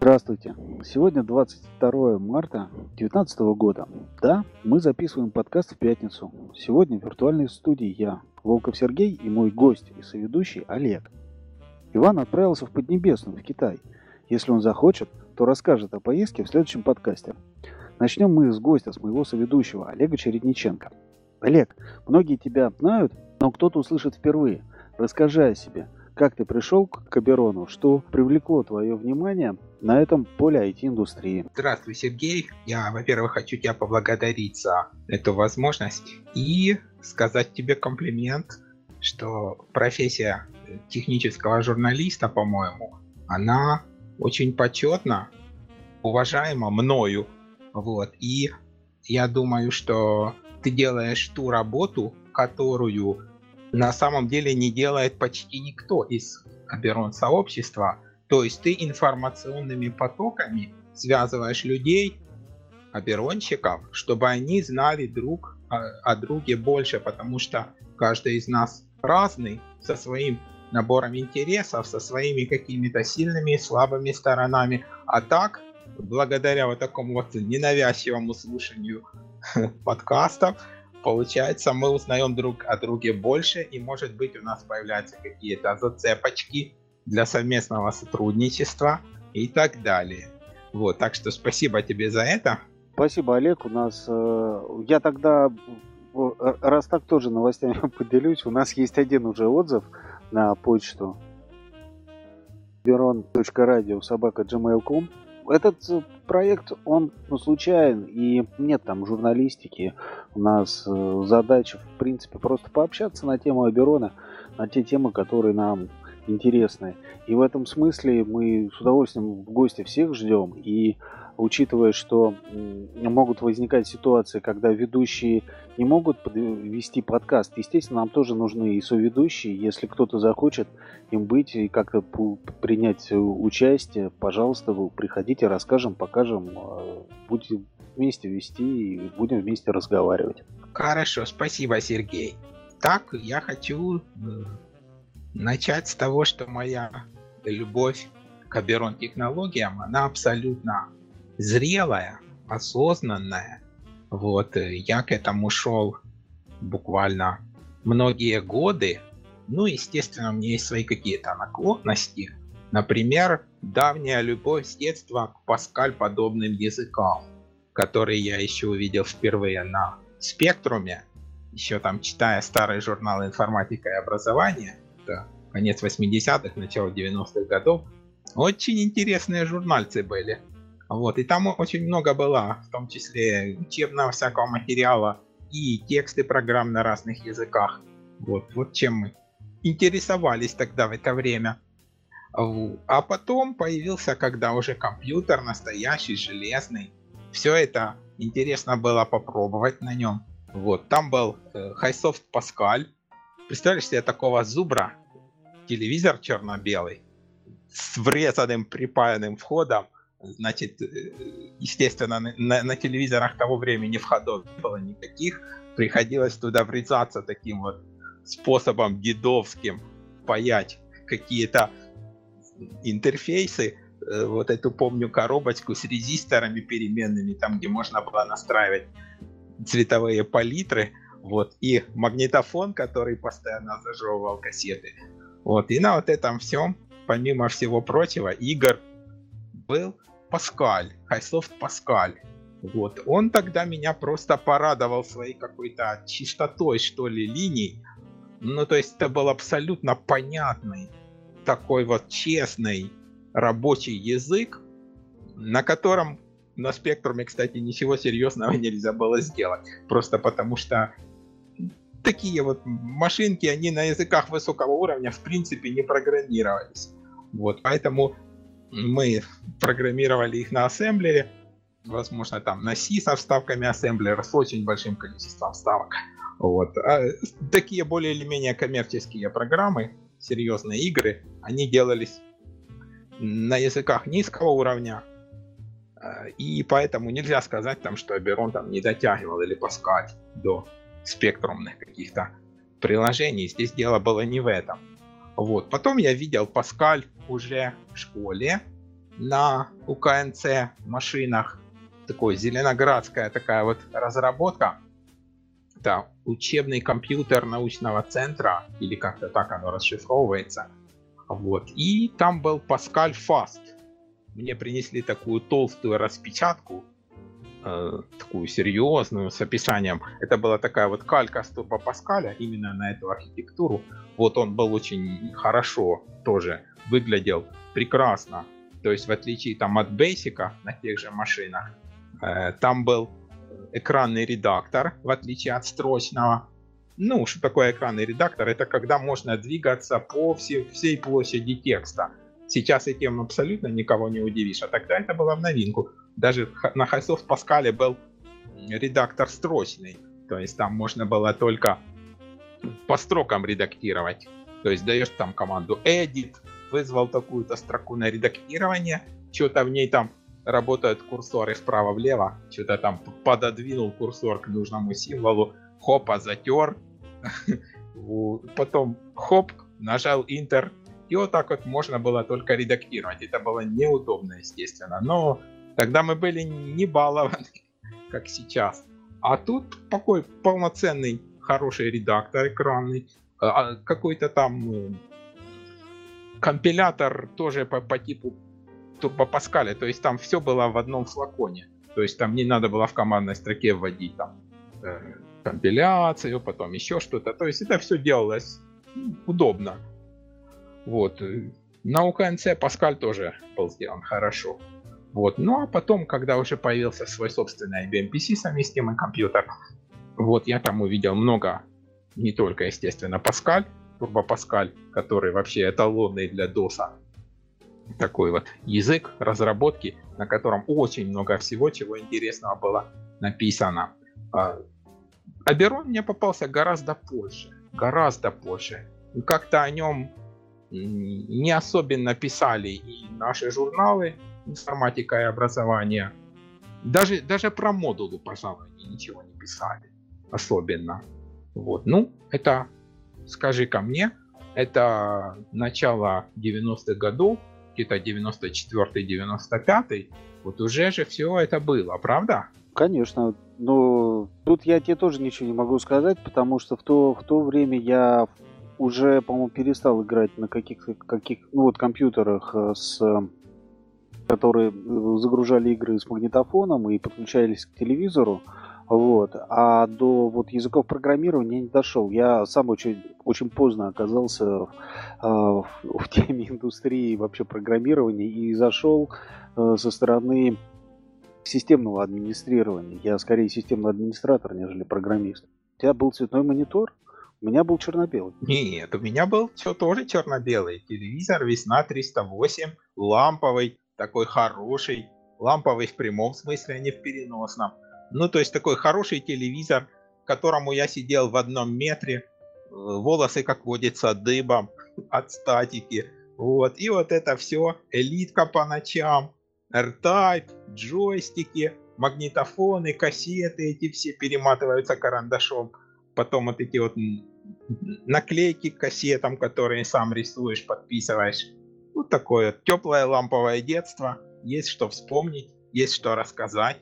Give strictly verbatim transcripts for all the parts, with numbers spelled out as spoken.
Здравствуйте. Сегодня двадцать второе марта две тысячи девятнадцатого года. Да, мы записываем подкаст в пятницу. Сегодня в виртуальной студии я, Волков Сергей, и мой гость и соведущий Олег. Иван отправился в Поднебесную, в Китай. Если он захочет, то расскажет о поездке в следующем подкасте. Начнем мы с гостя, с моего соведущего, Олега Чередниченко. Олег, многие тебя знают, но кто-то услышит впервые. Расскажи о себе. Как ты пришел к Оберону? Что привлекло твое внимание на этом поле ай ти-индустрии? Здравствуй, Сергей. Я, во-первых, хочу тебя поблагодарить за эту возможность и сказать тебе комплимент, что профессия технического журналиста, по-моему, она очень почетна, уважаема мною. Вот. И я думаю, что ты делаешь ту работу, которую на самом деле не делает почти никто из Оберон-сообщества. То есть ты информационными потоками связываешь людей, оберонщиков, чтобы они знали друг о, о друге больше, потому что каждый из нас разный, со своим набором интересов, со своими какими-то сильными и слабыми сторонами. А так, благодаря вот такому вот ненавязчивому слушанию подкастов, получается, мы узнаем друг о друге больше, и, может быть, у нас появляются какие-то зацепочки для совместного сотрудничества и так далее. Вот, так что спасибо тебе за это. Спасибо, Олег. У нас, э, я тогда, раз так тоже новостями поделюсь, у нас есть один уже отзыв на почту оберон точка радио собака джи мейл точка ком. Этот проект, он ну, случайен, и нет там журналистики. У нас э, задача, в принципе, просто пообщаться на тему Оберона, на те темы, которые нам интересны. И в этом смысле мы с удовольствием в гости всех ждем. И учитывая, что могут возникать ситуации, когда ведущие не могут вести подкаст, естественно, нам тоже нужны и соведущие. Если кто-то захочет им быть и как-то принять участие, пожалуйста, вы приходите, расскажем, покажем, будем вместе вести и будем вместе разговаривать. Хорошо, спасибо, Сергей. Так, я хочу начать с того, что моя любовь к Оберон-технологиям, она абсолютно зрелая, осознанная. Вот, я к этому шел буквально многие годы. Ну, естественно, у меня есть свои какие-то наклонности. Например, давняя любовь с детства к Паскаль-подобным языкам, которые я еще увидел впервые на Спектруме, еще там читая старый журнал «Информатика и образование», это конец восьмидесятых, начало девяностых годов. Очень интересные журнальцы были. Вот, и там очень много было, в том числе учебного всякого материала и тексты программ на разных языках. Вот, вот чем мы интересовались тогда в это время. А потом появился, когда уже компьютер настоящий, железный. Все это интересно было попробовать на нем. Вот, там был э, Highsoft Pascal. Представляешь себе такого зубра, телевизор черно-белый, с врезанным припаянным входом. Значит, естественно, на, на телевизорах того времени входов не было никаких. Приходилось туда врезаться таким вот способом дедовским, паять какие-то интерфейсы. Вот эту, помню, коробочку с резисторами переменными, там, где можно было настраивать цветовые палитры. Вот, и магнитофон, который постоянно зажевывал кассеты. Вот, и на вот этом всем, помимо всего прочего, игр был Паскаль, Highsoft Pascal. Вот. Он тогда меня просто порадовал своей какой-то чистотой, что ли, линий. Ну, то есть это был абсолютно понятный, такой вот честный рабочий язык, на котором на Спектруме, кстати, ничего серьезного нельзя было сделать. Просто потому что такие вот машинки, они на языках высокого уровня в принципе не программировались. Вот, поэтому мы программировали их на ассемблере, возможно, там на C со вставками ассемблера, с очень большим количеством вставок. Вот. А такие более или менее коммерческие программы, серьезные игры, они делались на языках низкого уровня, и поэтому нельзя сказать, там, что Оберон там не дотягивал или Pascal до спектрумных каких-то приложений. Здесь дело было не в этом. Вот. Потом я видел Pascal уже в школе, на УКНЦ машинах, такой зеленоградская такая вот разработка. Это учебный компьютер научного центра, или как-то так оно расшифровывается. Вот. И там был Pascal Fast. Мне принесли такую толстую распечатку, э, такую серьезную, с описанием. Это была такая вот калька с Turbo Pascal именно на эту архитектуру. Вот он был очень хорошо тоже, выглядел прекрасно. То есть в отличие там от Basic на тех же машинах, э, там был экранный редактор, в отличие от строчного. Ну, что такое экранный редактор? Это когда можно двигаться по всей, всей площади текста. Сейчас этим абсолютно никого не удивишь, а тогда это было в новинку. Даже на Highsoft Pascal был редактор строчный, то есть там можно было только по строкам редактировать. То есть даешь там команду edit, вызвал такую-то строку на редактирование, что-то в ней там работают курсоры вправо-влево, что-то там пододвинул курсор к нужному символу, хопа, затер, потом хоп, нажал Enter, и вот так вот можно было только редактировать. Это было неудобно, естественно, но тогда мы были не балованы, как сейчас. А тут такой полноценный, хороший редактор экранный, какой-то там компилятор тоже по, по типу Turbo Pascal, то есть там все было в одном флаконе. То есть там не надо было в командной строке вводить там э, компиляцию, потом еще что-то. То есть это все делалось удобно. Вот. На УКНЦ Pascal тоже был сделан хорошо. Вот. Ну а потом, когда уже появился свой собственный ай би эм пи си совместимый компьютер, вот я там увидел много, не только, естественно, Pascal, Turbo Pascal, который вообще эталонный для доса. Такой вот язык разработки, на котором очень много всего, чего интересного было написано. Oberon мне попался гораздо позже, гораздо позже. Как-то о нем не особенно писали и наши журналы информатика и образование. Даже, даже про модулы, пожалуй, ничего не писали особенно. Вот. Ну, это, скажи ко мне, это начало девяностых годов, где-то девяносто четвёртый девяносто пятый, вот уже же все это было, правда? Конечно, но тут я тебе тоже ничего не могу сказать, потому что в то, в то время я уже, по-моему, перестал играть на каких-то каких, ну, вот, компьютерах, с, которые загружали игры с магнитофоном и подключались к телевизору. Вот. А до вот языков программирования я не дошел. Я сам очень, очень поздно оказался э, в, в теме индустрии вообще программирования и зашел э, со стороны системного администрирования. Я скорее системный администратор, нежели программист. У тебя был цветной монитор, у меня был черно-белый. Нет, у меня был все тоже черно-белый. Телевизор Весна триста восемь, ламповый, такой хороший. Ламповый в прямом смысле, а не в переносном. Ну, то есть такой хороший телевизор, к которому я сидел в одном метре, волосы, как водится, дыбом от статики. Вот. И вот это все, элитка по ночам, R-Type, джойстики, магнитофоны, кассеты, эти все перематываются карандашом. Потом вот эти вот наклейки к кассетам, которые сам рисуешь, подписываешь. Вот такое теплое ламповое детство. Есть что вспомнить, есть что рассказать.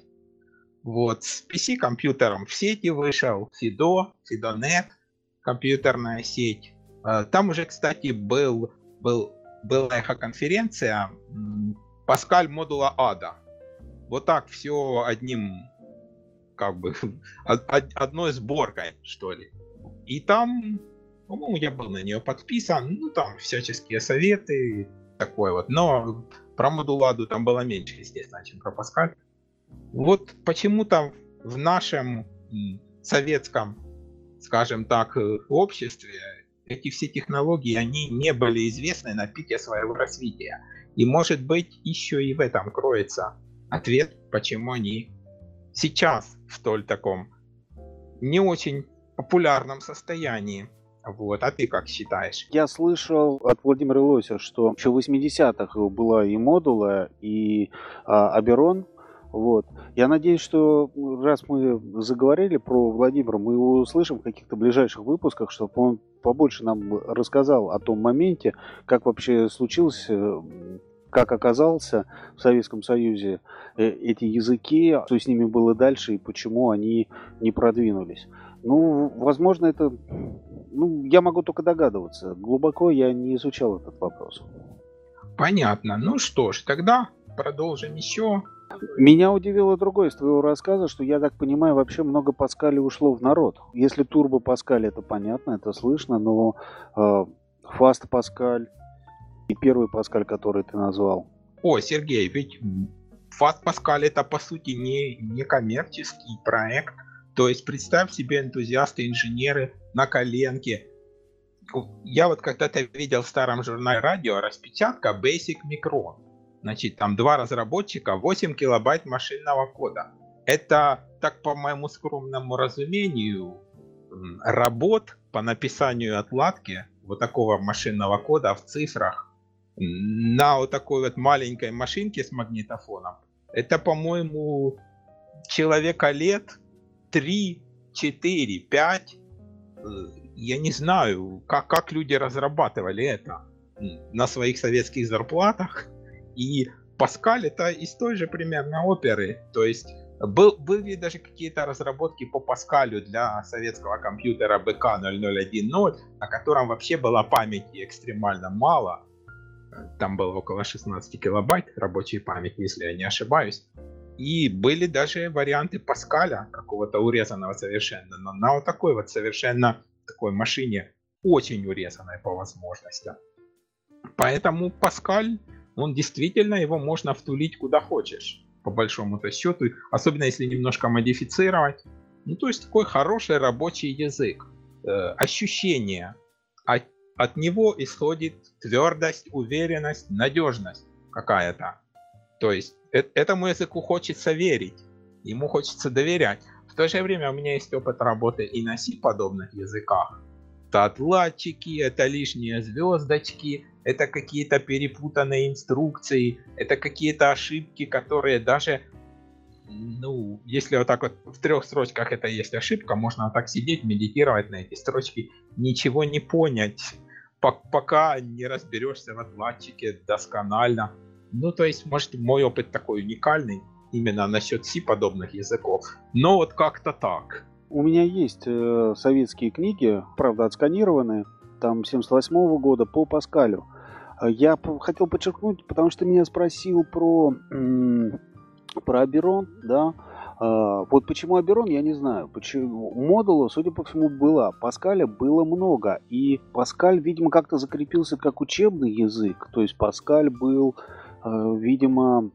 Вот, с пи си-компьютером в сети вышел, Fido, FidoNet, компьютерная сеть. Там уже, кстати, был, был, была конференция Pascal модула ада. Вот так все одним, как бы, одной сборкой, что ли. И там, по-моему, я был на нее подписан, ну, там всяческие советы, такой вот. Но про модул аду там было меньше, естественно, чем про Pascal. Вот почему-то в нашем советском, скажем так, обществе эти все технологии, они не были известны на пике своего развития. И может быть еще и в этом кроется ответ, почему они сейчас в столь таком не очень популярном состоянии. Вот, а ты как считаешь? Я слышал от Владимира Лося, что еще в восьмидесятых была и модула, и а, Oberon. Вот. Я надеюсь, что раз мы заговорили про Владимира, мы его услышим в каких-то ближайших выпусках, чтобы он побольше нам рассказал о том моменте, как вообще случилось как оказался в Советском Союзе эти языки, что с ними было дальше и почему они не продвинулись. Ну, возможно, это... Ну, я могу только догадываться. Глубоко я не изучал этот вопрос. Понятно. Ну что ж, тогда продолжим еще. Меня удивило другое из твоего рассказа, что, я так понимаю, вообще много Паскалей ушло в народ. Если Турбо Паскаль, это понятно, это слышно, но э, Фаст Паскаль и первый Паскаль, который ты назвал. О, Сергей, ведь Фаст Паскаль это по сути не, не коммерческий проект. То есть представь себе энтузиасты, инженеры на коленке. Я вот когда-то видел в старом журнале радио распечатка Basic Micron. Значит, там два разработчика, восемь килобайт машинного кода. Это, так по моему скромному разумению, работ по написанию отладки вот такого машинного кода в цифрах на вот такой вот маленькой машинке с магнитофоном. Это, по-моему, человека лет три, четыре, пять. Я не знаю, как, как люди разрабатывали это на своих советских зарплатах. И Паскаль это из той же примерно оперы. То есть был, были даже какие-то разработки по Паскалю для советского компьютера бэ ка ноль ноль один ноль, на котором вообще была памяти экстремально мало. Там было около шестнадцать килобайт рабочей памяти, если я не ошибаюсь. И были даже варианты Паскаля, какого-то урезанного совершенно, но на вот такой вот совершенно такой машине, очень урезанной по возможностям. Поэтому Паскаль, он действительно, его можно втулить куда хочешь, по большому-то счету, особенно если немножко модифицировать. Ну, то есть такой хороший рабочий язык. Э, ощущение. От, от него исходит твердость, уверенность, надежность какая-то. То есть э, этому языку хочется верить, ему хочется доверять. В то же время у меня есть опыт работы и на C-подобных языках. Это отладчики, это лишние звездочки, это какие-то перепутанные инструкции, это какие-то ошибки, которые даже, ну, если вот так вот в трех строчках это есть ошибка, можно вот так сидеть, медитировать на эти строчки, ничего не понять, пока не разберешься в отладчике досконально. Ну, то есть, может, мой опыт такой уникальный именно насчет C-подобных языков, но вот как-то так. У меня есть э, советские книги, правда, отсканированные, там семьдесят восьмого года по Паскалю. Я хотел подчеркнуть, потому что меня спросил про, м- про Оберон, да. А, вот почему Оберон, я не знаю. Почему модула, судя по всему, была. Паскаля было много. И Паскаль, видимо, как-то закрепился как учебный язык. То есть Паскаль был, э, видимо,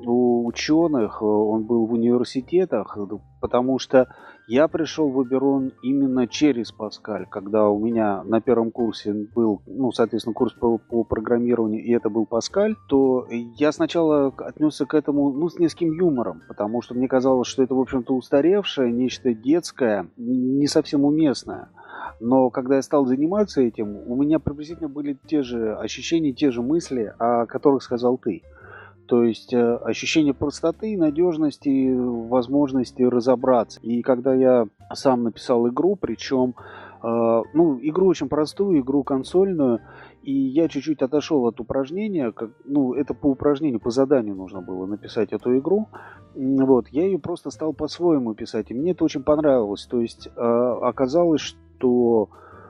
у ученых, он был в университетах, потому что я пришел в Оберон именно через Паскаль, когда у меня на первом курсе был, ну, соответственно, курс по, по программированию, и это был Паскаль, то я сначала отнесся к этому, ну, с низким юмором, потому что мне казалось, что это, в общем-то, устаревшее, нечто детское, не совсем уместное. Но когда я стал заниматься этим, у меня приблизительно были те же ощущения, те же мысли, о которых сказал ты. То есть э, ощущение простоты, надежности, возможности разобраться. И когда я сам написал игру, причем, э, ну, игру очень простую, игру консольную, и я чуть-чуть отошел от упражнения, как, ну, это по упражнению, по заданию нужно было написать эту игру, вот, я ее просто стал по-своему писать, и мне это очень понравилось. То есть э, оказалось, что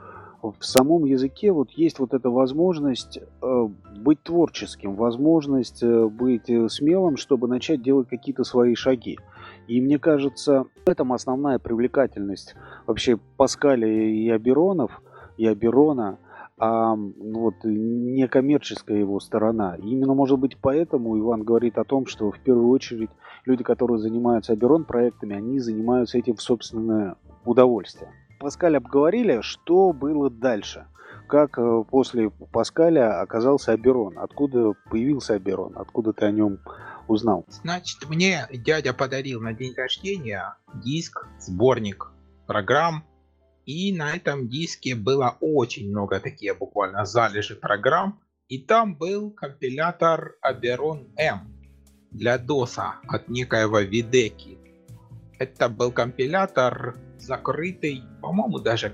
в самом языке вот есть вот эта возможность э, быть творческим, возможность э, быть смелым, чтобы начать делать какие-то свои шаги. И мне кажется, в этом основная привлекательность вообще Паскаля и Оберонов, и Оберона, а вот некоммерческая его сторона. И именно, может быть, поэтому Иван говорит о том, что в первую очередь люди, которые занимаются Оберон проектами, они занимаются этим в собственное удовольствие. Паскаль обговорили, что было дальше. Как после Паскаля оказался Оберон? Откуда появился Оберон? Откуда ты о нем узнал? Значит, мне дядя подарил на день рождения диск, сборник программ. И на этом диске было очень много таких буквально залежи программ. И там был компилятор Оберон М для доса от некоего Видеки. Это был компилятор закрытый, по-моему, даже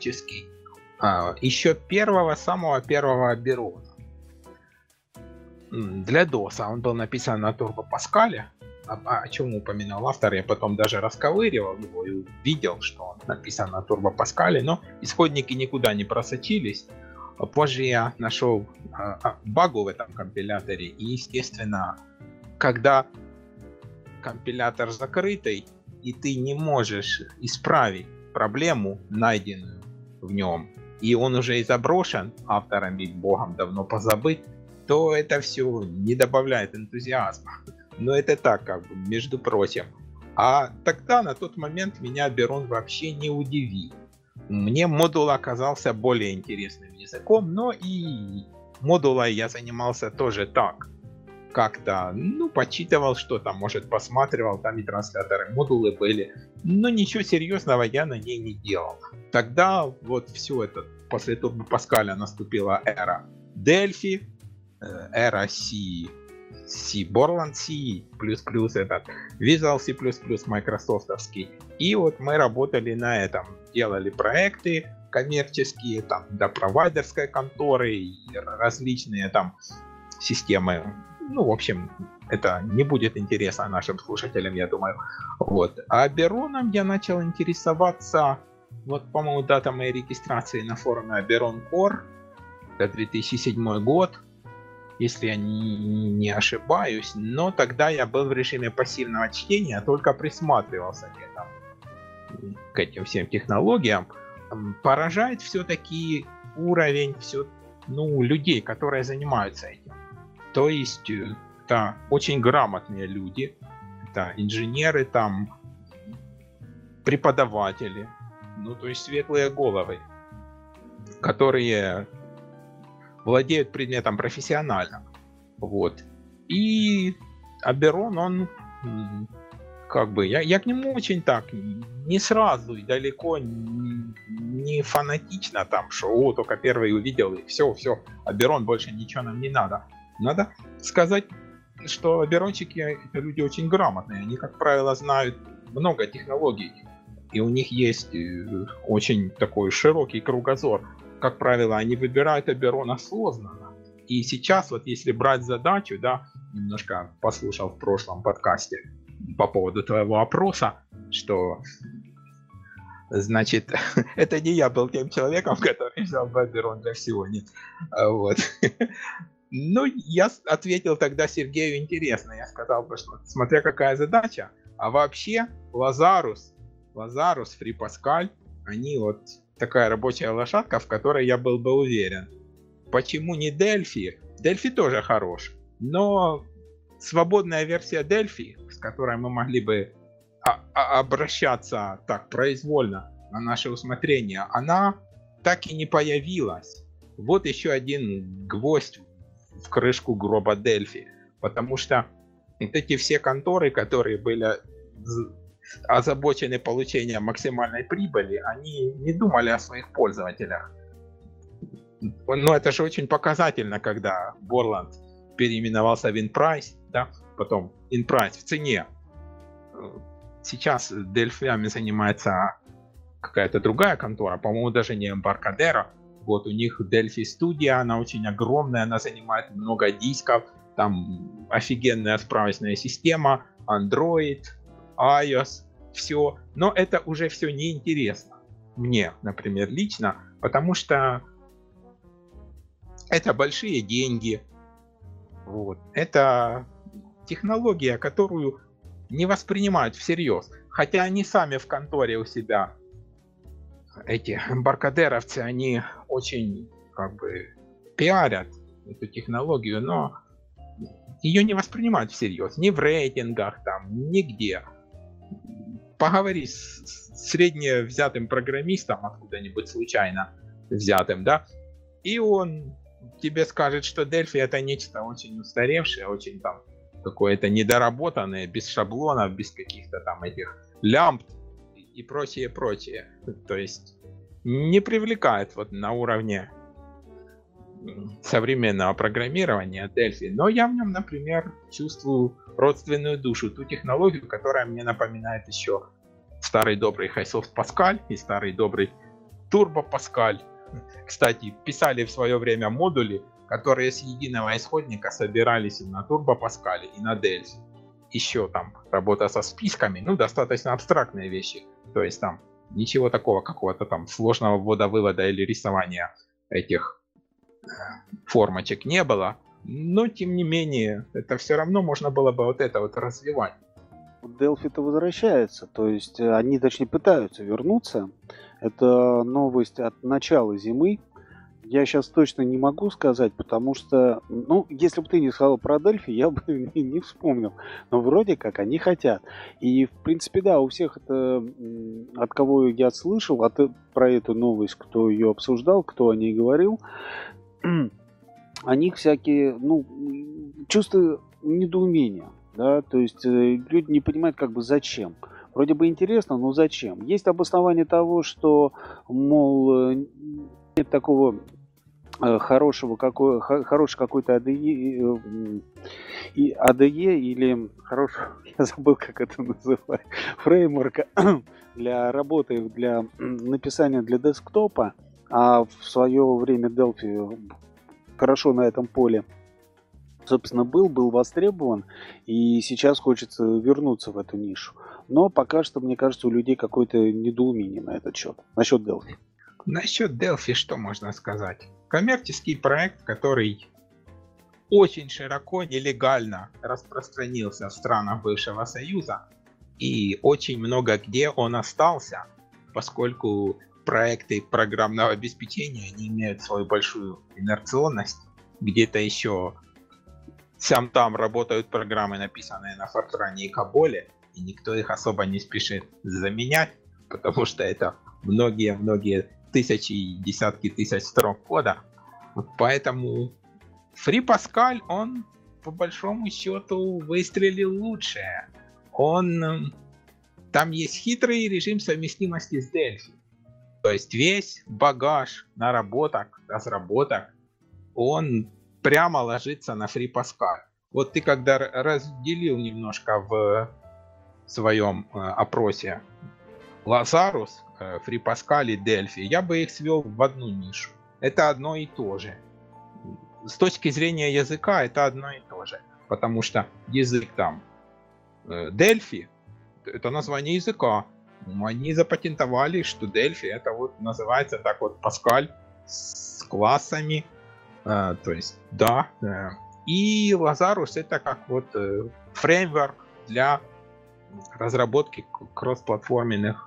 коммерческий, а, еще первого, самого первого Оберона. для доса. Он был написан на Turbo Pascal. О, о чем упоминал автор, я потом даже расковыривал его и видел, что он написан на Turbo Pascal, но исходники никуда не просочились. Позже я нашел а, а, багу в этом компиляторе, и, естественно, когда компилятор закрытый, и ты не можешь исправить проблему, найденную в нем, и он уже и заброшен автором и богом давно позабыт, то это все не добавляет энтузиазма. Но это так, как бы, между прочим. А тогда, на тот момент, меня Oberon вообще не удивил. Мне модул оказался более интересным языком, но и модулой я занимался тоже так. Как-то, ну, почитывал что-то, может, посматривал, там и трансляторы, модулы были. Но ничего серьезного я на ней не делал. Тогда вот все это, после Turbo Pascal наступила эра Delphi, эра C, C, Borland C++, этот Visual C++, майкрософтовский. И вот мы работали на этом, делали проекты коммерческие, там, для провайдерской конторы и различные там системы. Ну, в общем, это не будет интересно нашим слушателям, я думаю. Вот. А Oberon я начал интересоваться, вот, по-моему, дата моей регистрации на форуме Oberon Core, это две тысячи седьмой год, если я не, не ошибаюсь, но тогда я был в режиме пассивного чтения, только присматривался к, этому, к этим всем технологиям. Поражает все-таки уровень все, ну, людей, которые занимаются этим. То есть это очень грамотные люди, это инженеры, там, преподаватели, ну, то есть светлые головы, которые владеют предметом профессионально. Вот. И Oberon, он как бы, я, я к нему очень так, не сразу и далеко не, не фанатично там, что о, только первый увидел и все, все, Oberon, больше ничего нам не надо. Надо сказать, что оберончики это люди очень грамотные, они, как правило, знают много технологий, и у них есть очень такой широкий кругозор. Как правило, они выбирают Oberon осознанно. И сейчас, вот если брать задачу, да, немножко послушал в прошлом подкасте по поводу твоего опроса, что, значит, это не я был тем человеком, который взял Oberon для всего, нет. Вот. Ну, я ответил тогда Сергею интересно. Я сказал, что смотря какая задача, а вообще Lazarus, Lazarus, Free Pascal, они вот такая рабочая лошадка, в которой я был бы уверен. Почему не Delphi? Delphi тоже хорош, но свободная версия Delphi, с которой мы могли бы обращаться так произвольно на наше усмотрение, она так и не появилась. Вот еще один гвоздь в крышку гроба Delphi, потому что вот эти все конторы, которые были озабочены получением максимальной прибыли, они не думали о своих пользователях. Но это же очень показательно, когда Borland переименовался в InPrice, да, потом InPrice в цене. Сейчас Delphi занимается какая-то другая контора, по-моему, даже не Embarcadero. Вот у них Delphi Studio, она очень огромная, она занимает много дисков, там офигенная справочная система, Android, iOS, все. Но это уже все неинтересно мне, например, лично, потому что это большие деньги. Вот. Это технология, которую не воспринимают всерьез. Хотя они сами в конторе у себя, эти эмбаркадеровцы, они очень как бы пиарят эту технологию, но ее не воспринимают всерьез. Ни в рейтингах, там, нигде. Поговори с средне взятым программистом, откуда-нибудь случайно взятым, да, и он тебе скажет, что Delphi это нечто очень устаревшее, очень там какое-то недоработанное, без шаблонов, без каких-то там этих лямбд и прочее, прочее. То есть не привлекает вот на уровне современного программирования Delphi, но я в нем, например, чувствую родственную душу, ту технологию, которая мне напоминает еще старый добрый HighSoft Pascal и старый добрый Turbo Pascal. Кстати, писали в свое время модули которые с единого исходника собирались и на Turbo Pascal, и на Delphi. Еще там работа со списками, ну, достаточно абстрактные вещи. То есть там ничего такого, какого-то там сложного ввода-вывода или рисования этих формочек не было. Но, тем не менее, это все равно можно было бы вот это вот развивать. Delphi-то возвращается, то есть они, точнее, пытаются вернуться. Это новость от начала зимы. Я сейчас точно не могу сказать, потому что, ну, если бы ты не сказал про Delphi, я бы не, не вспомнил. Но вроде как они хотят. И, в принципе, да, у всех это, от кого я слышал, от, про эту новость, кто ее обсуждал, кто о ней говорил, о них всякие, ну, чувства недоумения. Да, то есть э, люди не понимают, как бы зачем. Вроде бы интересно, но зачем? Есть обоснование того, что, мол, э, нет такого э, хорошего, какой, х, хороший какой-то эй ди и, э, и эй ди и или хороший, я забыл, как это называется, фреймворка для работы, для написания для десктопа, а в свое время Delphi хорошо на этом поле, собственно, был, был востребован, и сейчас хочется вернуться в эту нишу. Но пока что, мне кажется, у людей какое-то недоумение на этот счет, насчет Delphi. Насчет Delphi что можно сказать? Коммерческий проект, который очень широко, нелегально распространился в странах бывшего Союза, и очень много где он остался, поскольку проекты программного обеспечения не имеют свою большую инерционность, где-то еще сам там работают программы, написанные на Фортране и Каболе, и никто их особо не спешит заменять, потому что это многие-многие тысячи и десятки тысяч строк кода. Поэтому FreePascal, он по большому счету выстрелил лучше. Он, там есть хитрый режим совместимости с Delphi. То есть весь багаж наработок, разработок, он прямо ложится на FreePascal. Вот ты когда разделил немножко в своем э, опросе Lazarus, э, FreePascal и Delphi, я бы их свел в одну нишу. Это одно и то же. С точки зрения языка это одно и то же. Потому что язык там э, Delphi, это название языка. Они запатентовали, что Delphi это вот называется так вот Pascal с классами. Uh, то есть, да. Uh, и Lazarus это как вот uh, фреймворк для разработки кроссплатформенных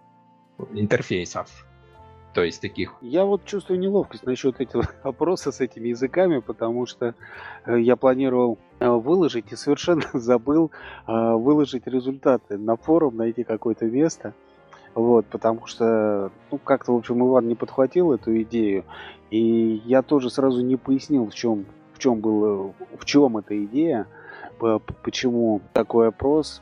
интерфейсов. То есть таких. Я вот чувствую неловкость насчет этого вопроса с этими языками, потому что uh, я планировал uh, выложить и совершенно забыл uh, выложить результаты на форум, найти какое-то место. Вот, потому что, ну, как-то, в общем, Иван не подхватил эту идею, и я тоже сразу не пояснил, в чем, в чем было, в чем эта идея, почему такой опрос.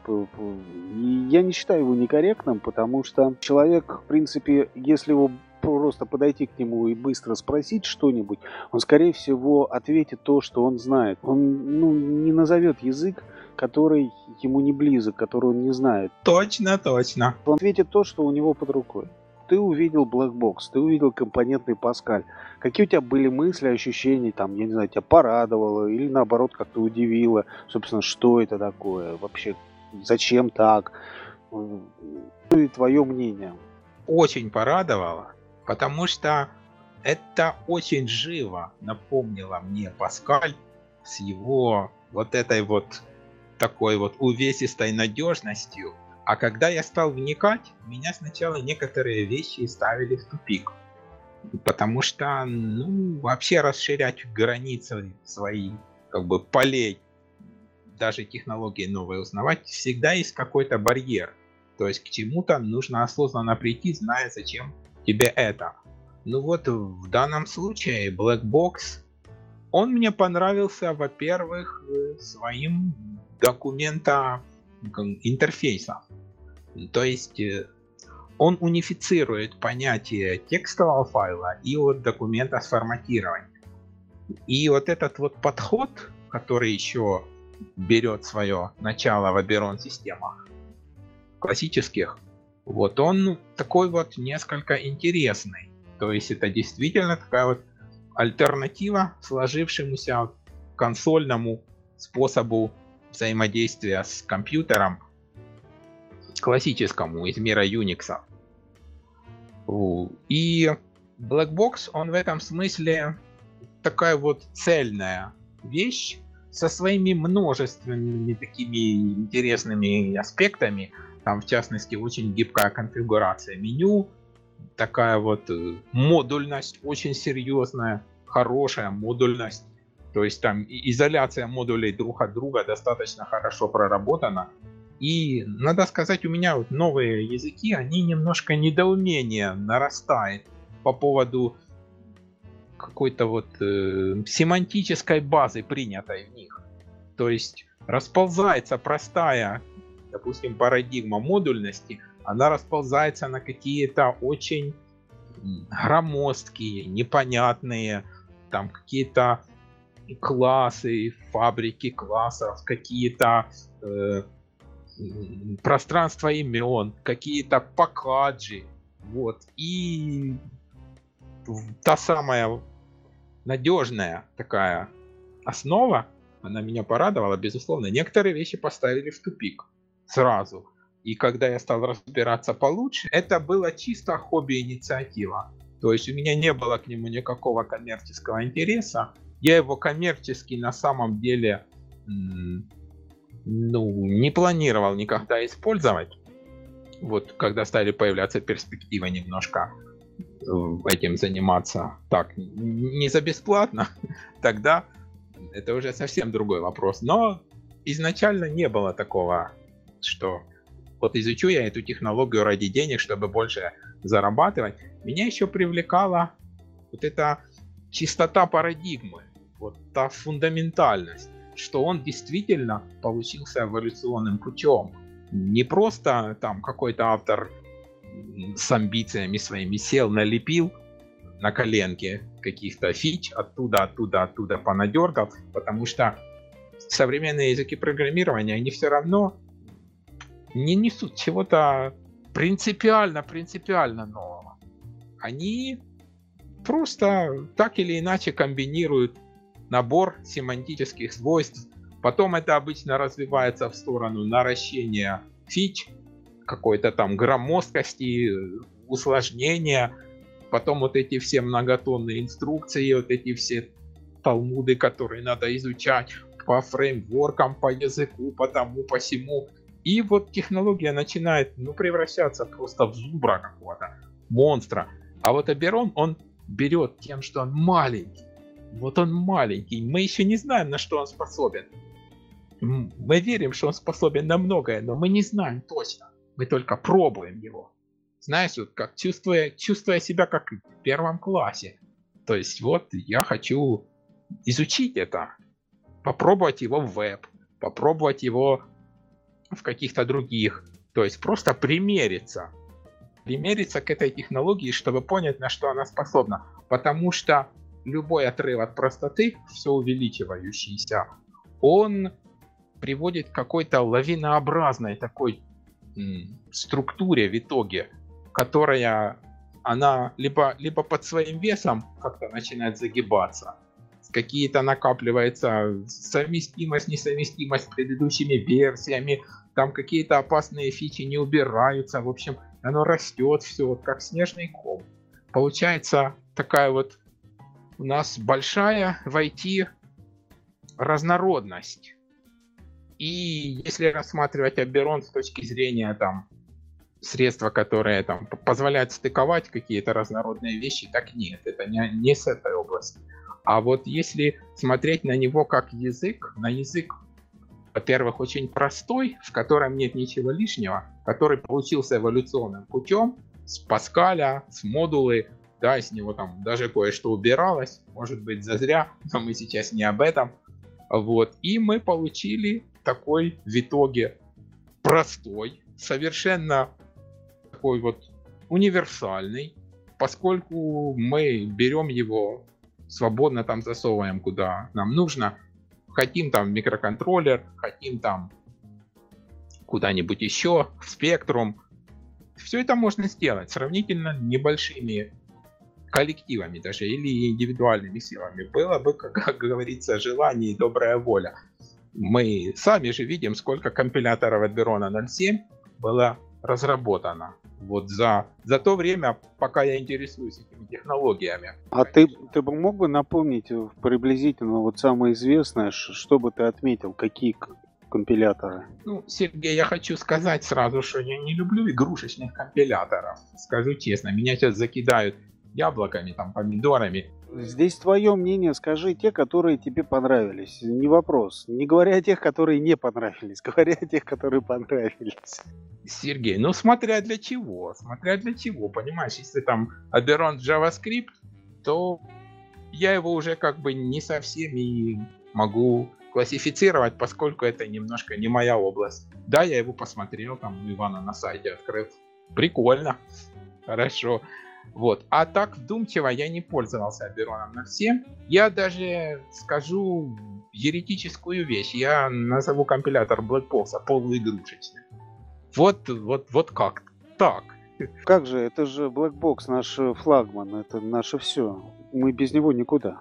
И я не считаю его некорректным, потому что человек, в принципе, если его просто подойти к нему и быстро спросить что-нибудь, он, скорее всего, ответит то, что он знает. Он, ну, не назовет язык, который ему не близок, который он не знает. Точно, точно. Он ответит то, что у него под рукой. Ты увидел Blackbox, ты увидел компонентный Pascal. Какие у тебя были мысли, ощущения, там, я не знаю, тебя порадовало или наоборот как-то удивило, собственно, что это такое, вообще, зачем так? Ну и твое мнение. Очень порадовало, потому что это очень живо напомнило мне Pascal с его вот этой вот такой вот увесистой надежностью. А когда я стал вникать, меня сначала некоторые вещи ставили в тупик. Потому что, ну, вообще расширять границы свои, как бы, полей, даже технологии новые узнавать, всегда есть какой-то барьер. То есть к чему-то нужно осознанно прийти, зная, зачем тебе это. Ну вот в данном случае Blackbox, он мне понравился, во-первых, своим документа интерфейсом. То есть он унифицирует понятие текстового файла и вот документа с форматированием. И вот этот вот подход, который еще берет свое начало в Oberon системах классических, вот он такой вот несколько интересный. То есть это действительно такая вот альтернатива сложившемуся консольному способу взаимодействия с компьютером, классическому из мира Unix. И Black Box, он в этом смысле такая вот цельная вещь со своими множественными такими интересными аспектами. Там, в частности, очень гибкая конфигурация меню, такая вот модульность очень серьезная, хорошая модульность. То есть там изоляция модулей друг от друга достаточно хорошо проработана. И надо сказать, у меня вот новые языки, они немножко недоумение нарастает по поводу какой-то вот э, семантической базы, принятой в них. То есть расползается простая, допустим, парадигма модульности, она расползается на какие-то очень громоздкие, непонятные, там какие-то классы, фабрики классов, какие-то э, пространства имен, какие-то пакаджи. Вот. И та самая надежная такая основа, она меня порадовала, безусловно. Некоторые вещи поставили в тупик сразу. И когда я стал разбираться получше, это было чисто хобби-инициатива. То есть у меня не было к нему никакого коммерческого интереса. Я его коммерчески на самом деле ну, не планировал никогда использовать. Вот когда стали появляться перспективы немножко этим заниматься так, не за бесплатно, тогда это уже совсем другой вопрос. Но изначально не было такого, что вот изучу я эту технологию ради денег, чтобы больше зарабатывать. Меня еще привлекала вот эта чистота парадигмы, вот та фундаментальность, что он действительно получился эволюционным путем. Не просто там какой-то автор с амбициями своими сел, налепил на коленке каких-то фич, оттуда, оттуда, оттуда понадергал, потому что современные языки программирования, они все равно не несут чего-то принципиально, принципиально нового. Они просто так или иначе комбинируют набор семантических свойств. Потом это обычно развивается в сторону наращения фич, какой-то там громоздкости, усложнения. Потом вот эти все многотонные инструкции, вот эти все талмуды, которые надо изучать по фреймворкам, по языку, по тому, по сему. И вот технология начинает ну, превращаться просто в зубра какого-то, монстра. А вот Oberon, он берет тем, что он маленький. Вот он маленький. Мы еще не знаем, на что он способен. Мы верим, что он способен на многое, но мы не знаем точно. Мы только пробуем его. Знаешь, вот как чувствуя, чувствуя себя как в первом классе. То есть вот я хочу изучить это. Попробовать его в веб. Попробовать его в каких-то других. То есть просто примериться. Примериться к этой технологии, чтобы понять, на что она способна. Потому что любой отрыв от простоты, все увеличивающийся, он приводит к какой-то лавинообразной такой м, структуре в итоге, которая она либо, либо под своим весом как-то начинает загибаться, какие-то накапливается совместимость, несовместимость с предыдущими версиями, там какие-то опасные фичи не убираются, в общем, оно растет все, вот как снежный ком. Получается такая вот у нас большая в ай ти разнородность. И если рассматривать Oberon с точки зрения там средства, которые там позволяют стыковать какие-то разнородные вещи, так нет, это не, не с этой области. А вот если смотреть на него как язык, на язык, во-первых, очень простой, в котором нет ничего лишнего, который получился эволюционным путем, с Паскаля, с модулы, да, из него там даже кое-что убиралось, может быть зазря, но мы сейчас не об этом. Вот. И мы получили такой в итоге простой, совершенно такой вот универсальный, поскольку мы берем его, свободно там засовываем куда нам нужно, хотим там в микроконтроллер, хотим там куда-нибудь еще, в Spectrum. Все это можно сделать сравнительно небольшими коллективами даже или индивидуальными силами. Было бы, как говорится, желание и добрая воля. Мы сами же видим, сколько компиляторов Adveron ноль семь было разработано. Вот за, за то время, пока я интересуюсь этими технологиями. А ты, ты бы мог бы напомнить приблизительно вот самое известное, что бы ты отметил, какие компиляторы? Ну, Сергей, я хочу сказать сразу, что я не люблю игрушечных компиляторов. Скажу честно, меня сейчас закидают яблоками, там, помидорами. Здесь твое мнение, скажи те, которые тебе понравились. Не вопрос. Не говоря о тех, которые не понравились, говоря о тех, которые понравились. Сергей, ну смотря для чего, смотря для чего, понимаешь, если там Adveron JavaScript, то я его уже как бы не совсем и могу классифицировать, поскольку это немножко не моя область. Да, я его посмотрел, там у Ивана на сайте открыл. Прикольно, хорошо. Вот. А так вдумчиво я не пользовался Adveron ноль семь. Я даже скажу еретическую вещь. Я назову компилятор Blackbox полуигрушечным. Вот, вот, вот как так. Как же, это же Blackbox, наш флагман, это наше все. Мы без него никуда.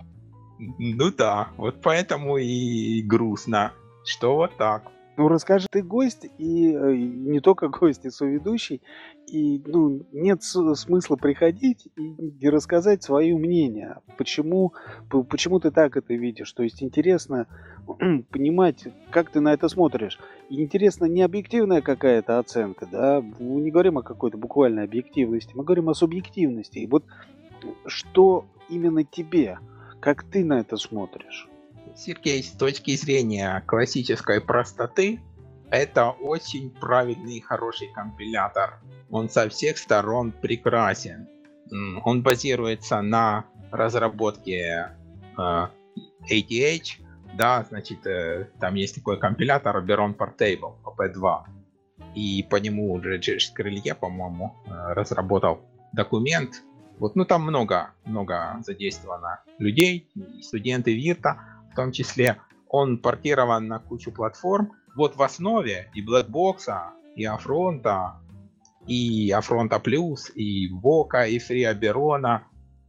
Ну да, вот поэтому и грустно, что вот так. Ну расскажи, ты гость, и э, не только гость, и соведущий, и ну, нет с- смысла приходить и, и рассказать свое мнение. Почему, п- почему ты так это видишь? То есть интересно понимать, как ты на это смотришь. И интересно не объективная какая-то оценка, да, мы не говорим о какой-то буквальной объективности, мы говорим о субъективности. И вот что именно тебе, как ты на это смотришь? Сергей, с точки зрения классической простоты, это очень правильный и хороший компилятор. Он со всех сторон прекрасен. Он базируется на разработке э, эй ти эйч, да, значит, э, там есть такой компилятор Oberon Portable, о пи два. И по нему уже Джеш Крылье, по-моему, э, разработал документ. Вот, ну там много, много задействовано людей, студенты Вирта. В том числе он портирован на кучу платформ. Вот в основе и Blackbox, и Афронта, и Афронта Плюс, и Вока, и FreeAberron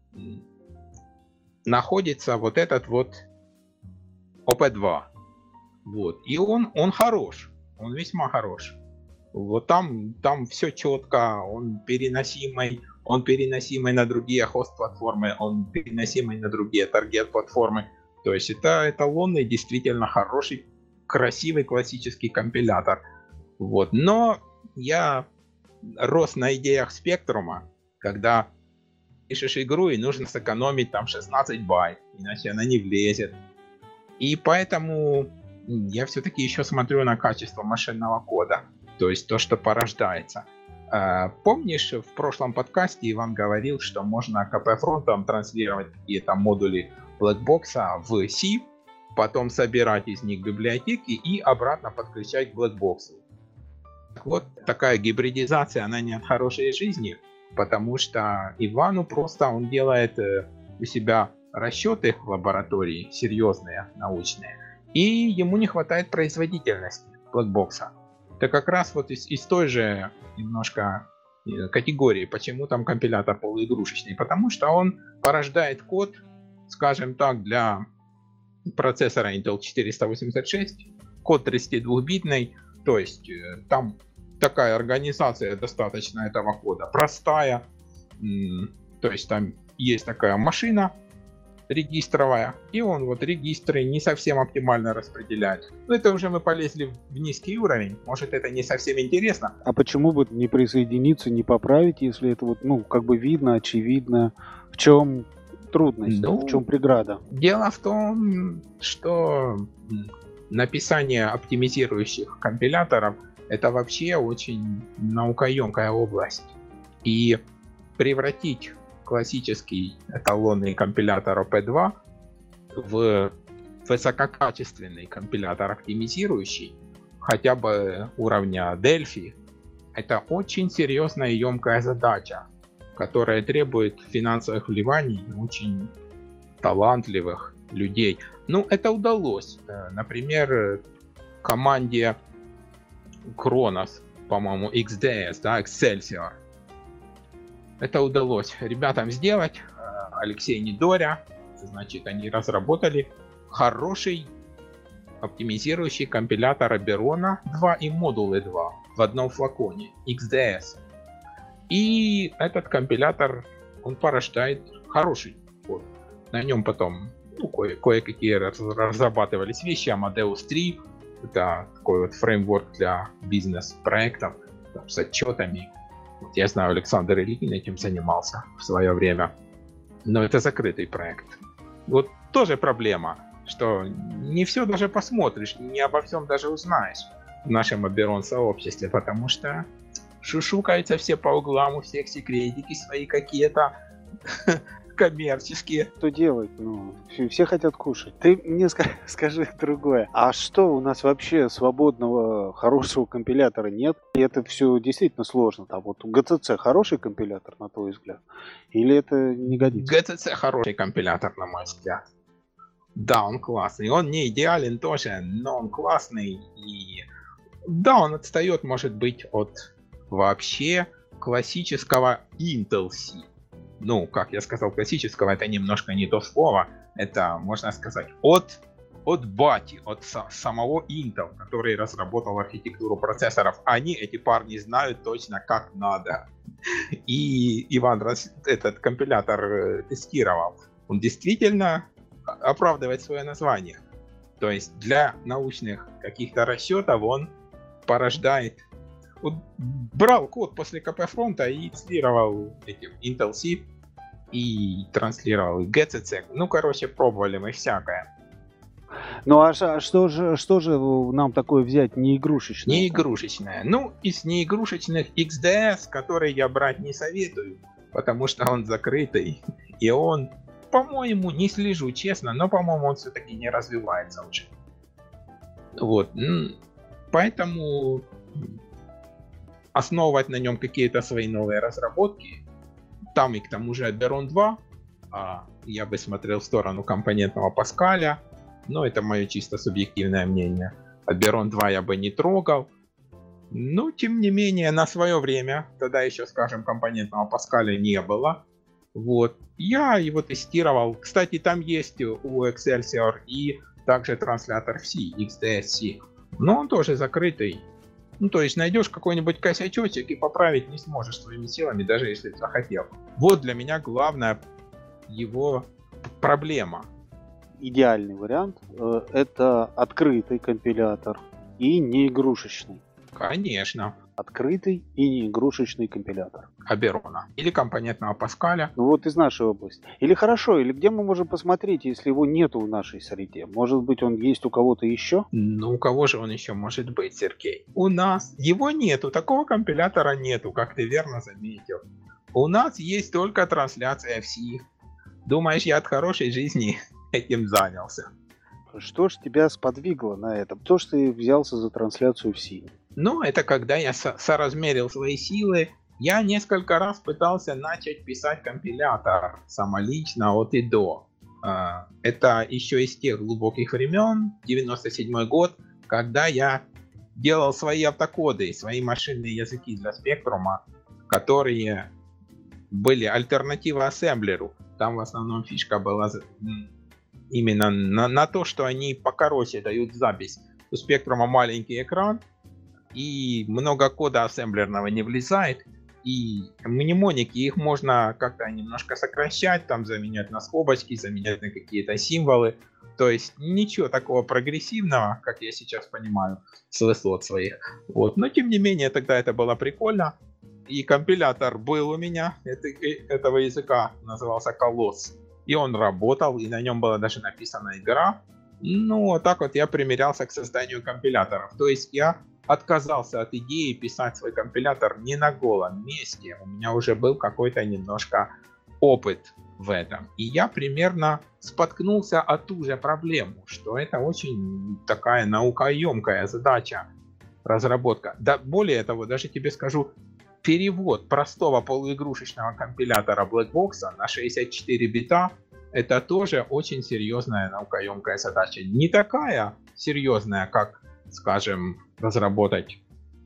находится вот этот вот о пи два. Вот. И он, он хорош, он весьма хорош. Вот там, там все четко, он переносимый, он переносимый на другие хост-платформы, он переносимый на другие таргет-платформы. То есть это эталонный, действительно хороший, красивый классический компилятор. Вот. Но я рос на идеях Спектрума, когда пишешь игру и нужно сэкономить там шестнадцать байт, иначе она не влезет. И поэтому я все-таки еще смотрю на качество машинного кода, то есть то, что порождается. Помнишь, в прошлом подкасте Иван говорил, что можно ка пи-фронтом транслировать какие-то модули Blackbox в C, потом собирать из них библиотеки и обратно подключать к Blackbox. Вот такая гибридизация, она не от хорошей жизни, потому что Ивану просто он делает у себя расчеты в лаборатории, серьезные, научные, и ему не хватает производительности Blackbox. Это как раз вот из, из той же немножко категории, почему там компилятор полуигрушечный, потому что он порождает код, скажем так, для процессора Intel четыреста восемьдесят шесть, код тридцатидвухбитный, то есть там такая организация достаточно этого кода простая, то есть там есть такая машина регистровая, и он вот регистры не совсем оптимально распределяет. Но это уже мы полезли в низкий уровень, может это не совсем интересно. А почему бы не присоединиться, не поправить, если это вот, ну, как бы видно, очевидно, в чем трудность, ну, в чем преграда? Дело в том, что написание оптимизирующих компиляторов это вообще очень наукоемкая область. И превратить классический эталонный компилятор о пи два в высококачественный компилятор оптимизирующий, хотя бы уровня Delphi, это очень серьезная и емкая задача, которая требует финансовых вливаний очень талантливых людей. Ну, это удалось. Например, команде Kronos, по-моему, икс ди эс, да, Excelsior. это удалось ребятам сделать. Алексей Недоря, значит, они разработали хороший оптимизирующий компилятор Oberon два и модулы два в одном флаконе, икс ди эс. И этот компилятор, он порождает хороший код. На нем потом ну, кое- кое-какие раз- разрабатывались вещи. Amadeus три, это такой вот фреймворк для бизнес-проектов там, с отчетами. Вот я знаю, Александр Ильин этим занимался в свое время. Но это закрытый проект. Вот тоже проблема, что не все даже посмотришь, не обо всем даже узнаешь в нашем Oberon сообществе, потому что шушукаются все по углам, у всех секретики свои какие-то коммерческие. Что делать? Ну, все, все хотят кушать. Ты мне ска- скажи другое. А что у нас вообще свободного хорошего компилятора нет? И это все действительно сложно. Там вот у GCC хороший компилятор, на твой взгляд? Или это не годится? джи си си хороший компилятор, на мой взгляд. Да, он классный. Он не идеален тоже, но он классный. И да, он отстает, может быть, от вообще классического Intel C. Ну, как я сказал, классического, это немножко не то слово. Это, можно сказать, от, от бати, от са- самого Intel, который разработал архитектуру процессоров. Они, эти парни, знают точно, как надо. И Иван раз, этот компилятор э, тестировал. Он действительно оправдывает свое название. То есть для научных каких-то расчетов он порождает. Вот брал код после КП фронта и тестировал этим Intel C и транслировал джи си си. Ну, короче, пробовали мы всякое. Ну а ш- а что же, что же нам такое взять не игрушечное? Не игрушечное. Ну, из неигрушечных икс ди эс, который я брать не советую, потому что он закрытый. И он, по-моему, не слежу честно, но, по-моему, он все-таки не развивается уже. Вот. м, Поэтому основывать на нем какие-то свои новые разработки. Там и к тому же Oberon два. А я бы смотрел в сторону компонентного Паскаля. Но это мое чисто субъективное мнение. Oberon два я бы не трогал. Но тем не менее, на свое время, тогда еще, скажем, компонентного Паскаля не было. Вот. Я его тестировал. Кстати, там есть у Excelsior и также транслятор C, икс ди эс C. Но он тоже закрытый. Ну, то есть найдешь какой-нибудь косячочек и поправить не сможешь своими силами, даже если захотел. Вот для меня главная его проблема. Идеальный вариант э, это открытый компилятор и не игрушечный. Конечно, Открытый и не игрушечный компилятор. Oberon. Или компонентного Паскаля. Ну вот из нашей области. Или хорошо, или где мы можем посмотреть, если его нету в нашей среде? Может быть, он есть у кого-то еще? Ну, у кого же он еще может быть, Сергей? У нас его нету, такого компилятора нету, как ты верно заметил. У нас есть только трансляция в C. Думаешь, я от хорошей жизни этим занялся? Что ж тебя сподвигло на это? То, что ты взялся за трансляцию в Си. Ну, это когда я со- соразмерил свои силы. Я несколько раз пытался начать писать компилятор самолично от и до. А, Это еще из тех глубоких времен, девяносто седьмой год, когда я делал свои автокоды, свои машинные языки для Спектрума, которые были альтернатива ассемблеру. Там в основном фишка была за- м, именно на, на то, что они покороче дают запись. У Спектрума маленький экран, и много кода ассемблерного не влезает. И мнемоники, их можно как-то немножко сокращать, там заменять на скобочки, заменять на какие-то символы. То есть ничего такого прогрессивного, как я сейчас понимаю, с высот своих. Вот. Но тем не менее, тогда это было прикольно. И компилятор был у меня это, этого языка, назывался Колосс. И он работал, и на нем была даже написана игра. Ну, вот так вот я примерялся к созданию компиляторов. То есть я отказался от идеи писать свой компилятор не на голом месте. У меня уже был какой-то немножко опыт в этом. И я примерно споткнулся о ту же проблему, что это очень такая наукоемкая задача, разработка. Да, более того, даже тебе скажу, перевод простого полуигрушечного компилятора Blackbox на шестьдесят четыре бита это тоже очень серьезная наукоемкая задача. Не такая серьезная, как, скажем, разработать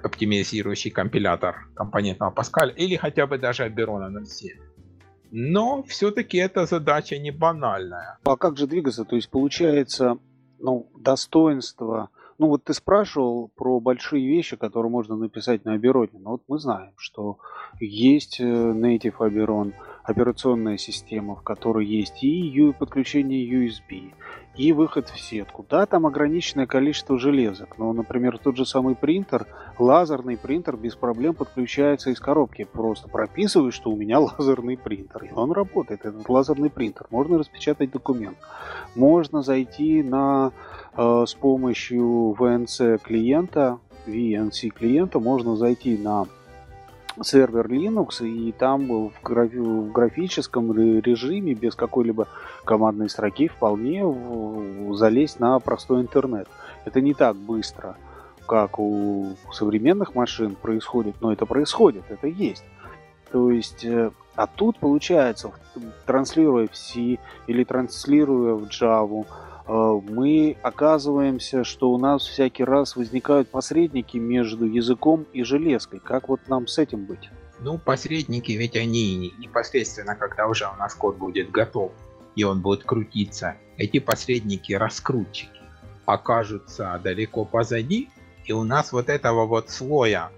оптимизирующий компилятор компонентного Pascal или хотя бы даже Oberon ноль семь. Но все-таки эта задача не банальная. А как же двигаться? То есть получается, ну, достоинство... Ну вот ты спрашивал про большие вещи, которые можно написать на Oberon. Но вот мы знаем, что есть Native Oberon, операционная система, в которой есть и подключение ю эс би, и выход в сетку. Да, там ограниченное количество железок, но, например, тот же самый принтер, лазерный принтер без проблем подключается из коробки. Просто прописываешь, что у меня лазерный принтер, и он работает, этот лазерный принтер. Можно распечатать документ. Можно зайти на, э, с помощью ви эн си клиента, ви эн си клиента, можно зайти на сервер Linux, и там в, граф... в графическом режиме без какой-либо командной строки вполне в... залезть на простой интернет. Это не так быстро, как у современных машин происходит, но это происходит, это есть. То есть, а тут получается, транслируя в C или транслируя в Java, мы оказываемся, что у нас всякий раз возникают посредники между языком и железкой. Как вот нам с этим быть? Ну, посредники, ведь они непосредственно, когда уже у нас код будет готов, и он будет крутиться, эти посредники, раскрутчики, окажутся далеко позади, и у нас вот этого вот слоя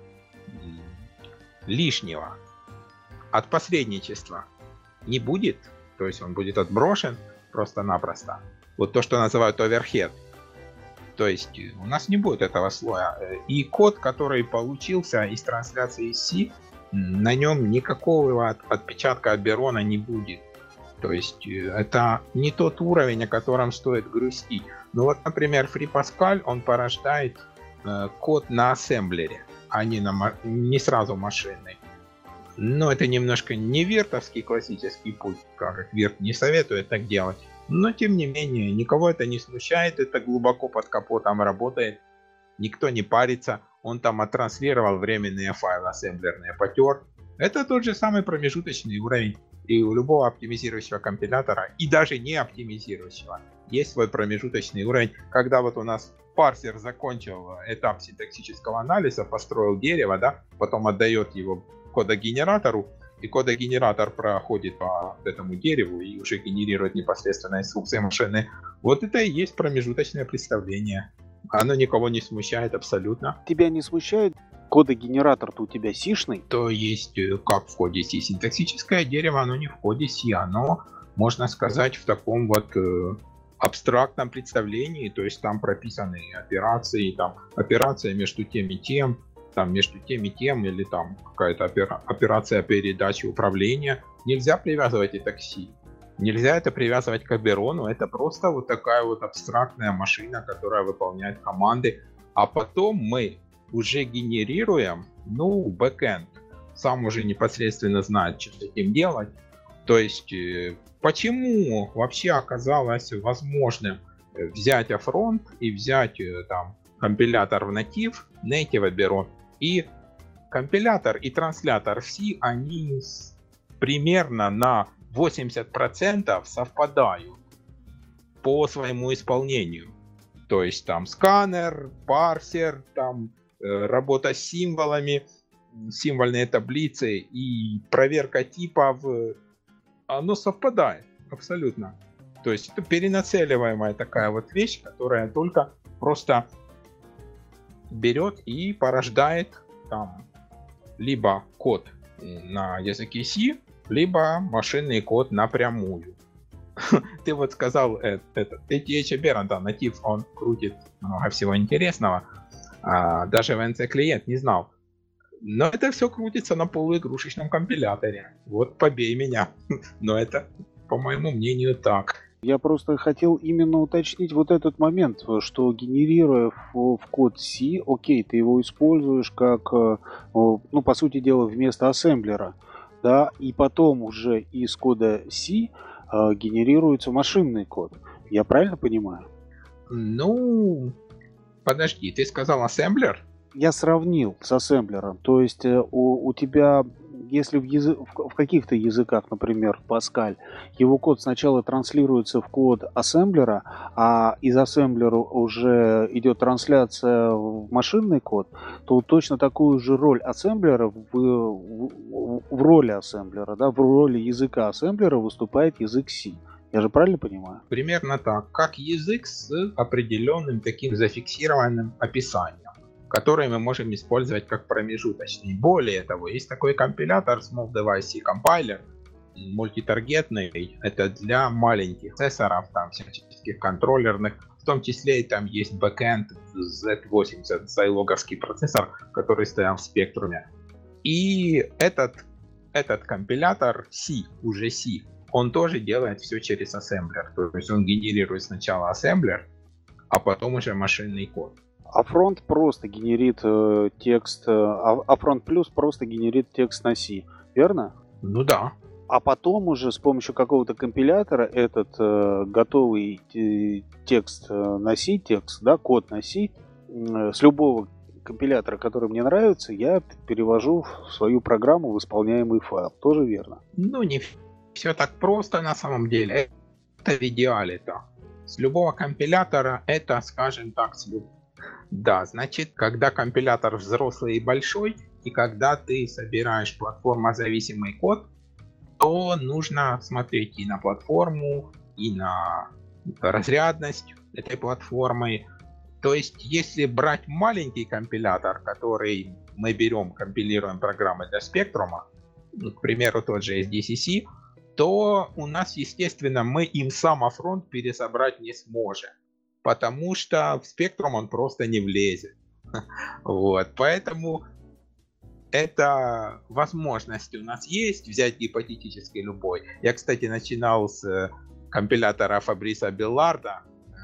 лишнего от посредничества не будет, то есть он будет отброшен просто-напросто. Вот то, что называют overhead. То есть у нас не будет этого слоя. И код, который получился из трансляции из C, на нем никакого отпечатка Oberon не будет. То есть это не тот уровень, о котором стоит грустить. Ну вот, например, FreePascal, он порождает э, код на ассемблере, а не, на, не сразу машинный. Но это немножко не виртовский классический путь, как Вирт не советует так делать. Но тем не менее, никого это не смущает, это глубоко под капотом работает, никто не парится, он там оттранслировал временные файлы ассемблерные, потер. Это тот же самый промежуточный уровень, и у любого оптимизирующего компилятора, и даже не оптимизирующего, есть свой промежуточный уровень, когда вот у нас парсер закончил этап синтаксического анализа, построил дерево, да, потом отдает его кодогенератору, и кодогенератор проходит по этому дереву и уже генерирует непосредственно инструкции машины. Вот это и есть промежуточное представление. Оно никого не смущает абсолютно. Тебя не смущает? Кодогенератор-то у тебя сишный? То есть, как в коде C. Синтаксическое дерево, оно не в коде C, оно, можно сказать, в таком вот э, абстрактном представлении. То есть там прописаны операции, там операция между тем и тем, там между тем и тем, или там какая-то опера- операция передачи управления. Нельзя привязывать это к C. Нельзя это привязывать к Oberon. Это просто вот такая вот абстрактная машина, которая выполняет команды. А потом мы уже генерируем, ну, бэкэнд. Сам уже непосредственно знает, что с этим делать. То есть, почему вообще оказалось возможным взять Affront и взять там компилятор в Native, Native Oberon, и компилятор и транслятор в C, они примерно на восемьдесят процентов совпадают по своему исполнению. То есть там сканер, парсер, там э, работа с символами, символьные таблицы и проверка типов, оно совпадает абсолютно. То есть это перенацеливаемая такая вот вещь, которая только просто берет и порождает там либо код на языке C, либо машинный код напрямую. Ты вот сказал, это эй ти эйч Oberon, да, Native, он крутит много всего интересного. А, даже ви эн си клиент не знал. Но это все крутится на полуигрушечном компиляторе. Вот побей меня. Но это, по моему мнению, так. Я просто хотел именно уточнить вот этот момент, что генерируя в, в код C, окей, ты его используешь как, ну, по сути дела, вместо ассемблера, да, и потом уже из кода C э, генерируется машинный код. Я правильно понимаю? Ну, подожди, ты сказал ассемблер? Я сравнил с ассемблером, то есть э, у, у тебя если в, язы... в каких-то языках, например, Pascal, его код сначала транслируется в код ассемблера, а из ассемблера уже идет трансляция в машинный код, то точно такую же роль ассемблера в, в, в роли ассемблера, да, в роли языка ассемблера выступает язык C. Я же правильно понимаю? Примерно так, как язык с определенным таким зафиксированным описанием, который мы можем использовать как промежуточный. Более того, есть такой компилятор Small Device C Compiler, мультитаргетный. Это для маленьких процессоров, там всяческих контроллерных. В том числе и там есть бэкэнд зет восемьдесят, зайлоговский процессор, который стоял в спектруме. И этот, этот компилятор C, уже C, он тоже делает все через ассемблер. То есть он генерирует сначала ассемблер, а потом уже машинный код. А фронт просто генерит э, текст, э, а фронт плюс просто генерит текст на C, верно? Ну да. А потом уже с помощью какого-то компилятора этот э, готовый э, текст э, на C, текст, да, код на C, э, с любого компилятора, который мне нравится, я перевожу в свою программу в исполняемый файл. Тоже верно? Ну, не все так просто на самом деле. Это в идеале-то. С любого компилятора это, скажем так, с люб... Да, значит, когда компилятор взрослый и большой, и когда ты собираешь платформозависимый код, то нужно смотреть и на платформу, и на разрядность этой платформы. То есть, если брать маленький компилятор, который мы берем, компилируем программы для спектрума, ну, к примеру, тот же эс ди си си, то у нас, естественно, мы им сам фронт пересобрать не сможем, потому что в спектрум он просто не влезет. Вот, поэтому эта возможность у нас есть, взять гипотетически любой. Я, кстати, начинал с компилятора Фабриса Белларда,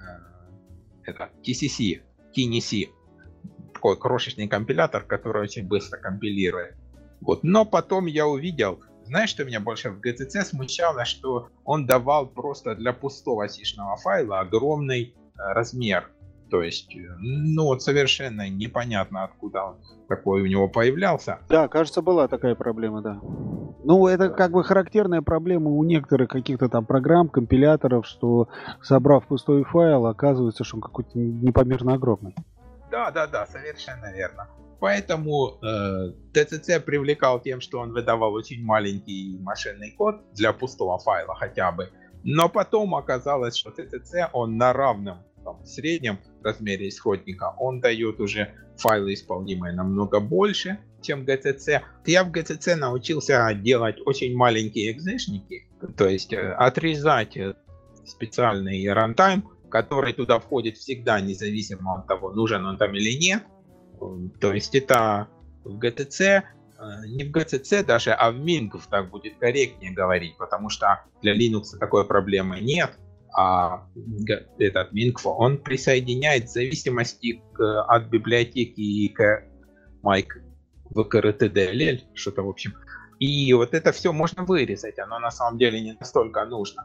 это ти си си, Tiny-C, такой крошечный компилятор, который очень быстро компилирует. Вот. Но потом я увидел, знаешь, что меня больше в джи си си смущало, что он давал просто для пустого сишного файла огромный э, размер. То есть, ну вот совершенно непонятно, откуда он такой у него появлялся. Да, кажется, была такая проблема, да. Ну, это как бы характерная проблема у некоторых каких-то там программ, компиляторов, что, собрав пустой файл, оказывается, что он какой-то непомерно огромный. Да, да, да, совершенно верно. Поэтому э, ти си си привлекал тем, что он выдавал очень маленький машинный код для пустого файла хотя бы. Но потом оказалось, что ти си си он на равном там, среднем размере исходника, он дает уже файлы исполнимые намного больше, чем джи си си. Я в джи си си научился делать очень маленькие экзешники, то есть э, отрезать специальный рантайм, который туда входит всегда, независимо от того, нужен он там или нет. То есть это в джи си си, не в джи си си даже, а в Minq так будет корректнее говорить, потому что для Linux такой проблемы нет, а этот Minq, он присоединяет в зависимости к, от библиотеки к майк ви кей эр ти ди эл эл, что-то в общем. И вот это все можно вырезать, оно на самом деле не настолько нужно.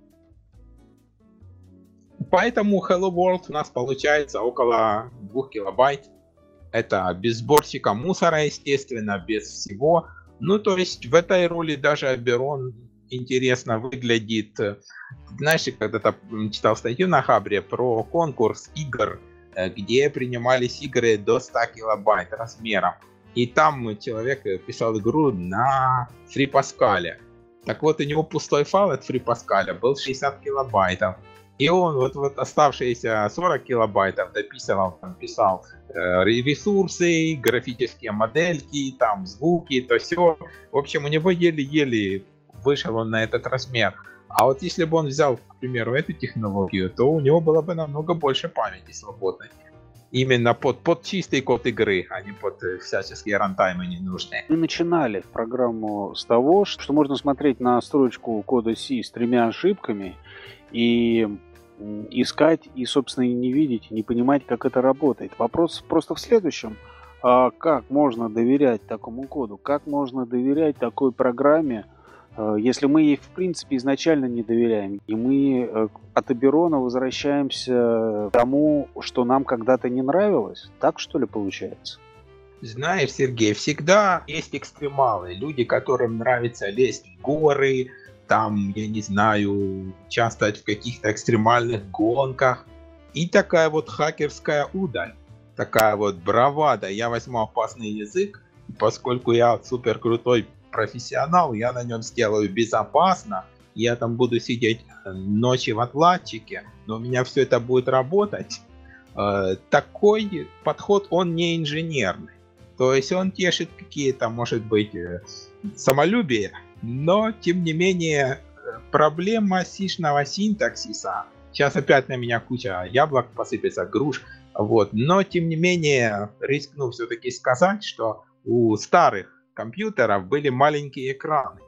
Поэтому Hello World у нас получается около двух килобайт. Это без сборщика мусора, естественно, без всего. Ну, то есть в этой роли даже Oberon интересно выглядит. Знаешь, я когда-то читал статью на Хабре про конкурс игр, где принимались игры до ста килобайт размером. И там человек писал игру на FreePascal. Так вот, у него пустой файл от FreePascal был шестьдесят килобайтов. И он вот, вот оставшиеся сорок килобайтов дописывал, там, писал э, ресурсы, графические модельки, там, звуки, то все. В общем, у него еле-еле вышел он на этот размер. А вот если бы он взял, к примеру, эту технологию, то у него было бы намного больше памяти свободной. Именно под, под чистый код игры, а не под всяческие рантаймы ненужные. Мы начинали программу с того, что можно смотреть на строчку кода C с тремя ошибками и искать и, собственно, и не видеть, и не понимать, как это работает. Вопрос просто в следующем. А как можно доверять такому коду? Как можно доверять такой программе, если мы ей, в принципе, изначально не доверяем? И мы от Oberon возвращаемся к тому, что нам когда-то не нравилось? Так, что ли, получается? Знаешь, Сергей, всегда есть экстремалы, люди, которым нравится лезть в горы, там, я не знаю, участвовать в каких-то экстремальных гонках. И такая вот хакерская удаль, такая вот бравада. Я возьму опасный язык, поскольку я супер крутой профессионал, я на нем сделаю безопасно, я там буду сидеть ночи в отладчике, но у меня все это будет работать. Такой подход, он не инженерный. То есть он тешит какие-то, может быть, самолюбие, но, тем не менее, проблема сишного синтаксиса. Сейчас опять на меня куча яблок посыпется, груш. Вот. Но, тем не менее, рискну все-таки сказать, что у старых компьютеров были маленькие экраны.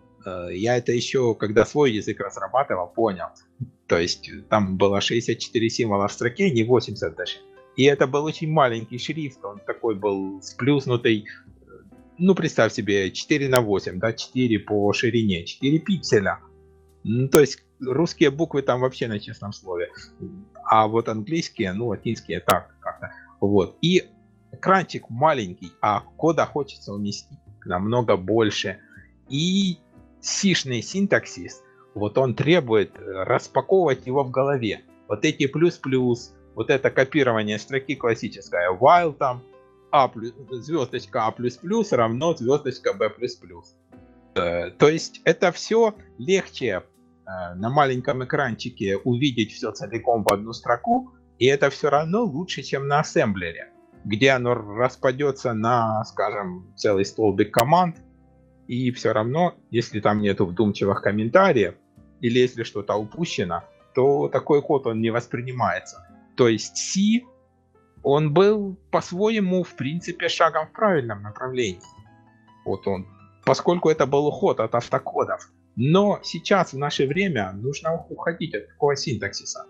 Я это еще, когда свой язык разрабатывал, понял. То есть там было шестьдесят четыре символа в строке, не восемьдесят даже. И это был очень маленький шрифт, он такой был сплюснутый. Ну, представь себе, четыре на восемь, да, четыре по ширине, четыре пикселя. Ну, то есть русские буквы там вообще на честном слове. А вот английские, ну, латинские так как-то. Вот. И экранчик маленький, а кода хочется уместить намного больше. И сишный синтаксис, вот он требует распаковывать его в голове. Вот эти плюс-плюс, вот это копирование строки классическое, while там, а плюс, звездочка А плюс плюс равно звездочка Б плюс плюс. То есть это все легче на маленьком экранчике увидеть все целиком в одну строку, и это все равно лучше, чем на ассемблере, где оно распадется на, скажем, целый столбик команд, и все равно, если там нету вдумчивых комментариев, или если что-то упущено, то такой код он не воспринимается. То есть C, он был по-своему, в принципе, шагом в правильном направлении. Вот он, поскольку это был уход от автокодов. Но сейчас, в наше время, нужно уходить от такого синтаксиса.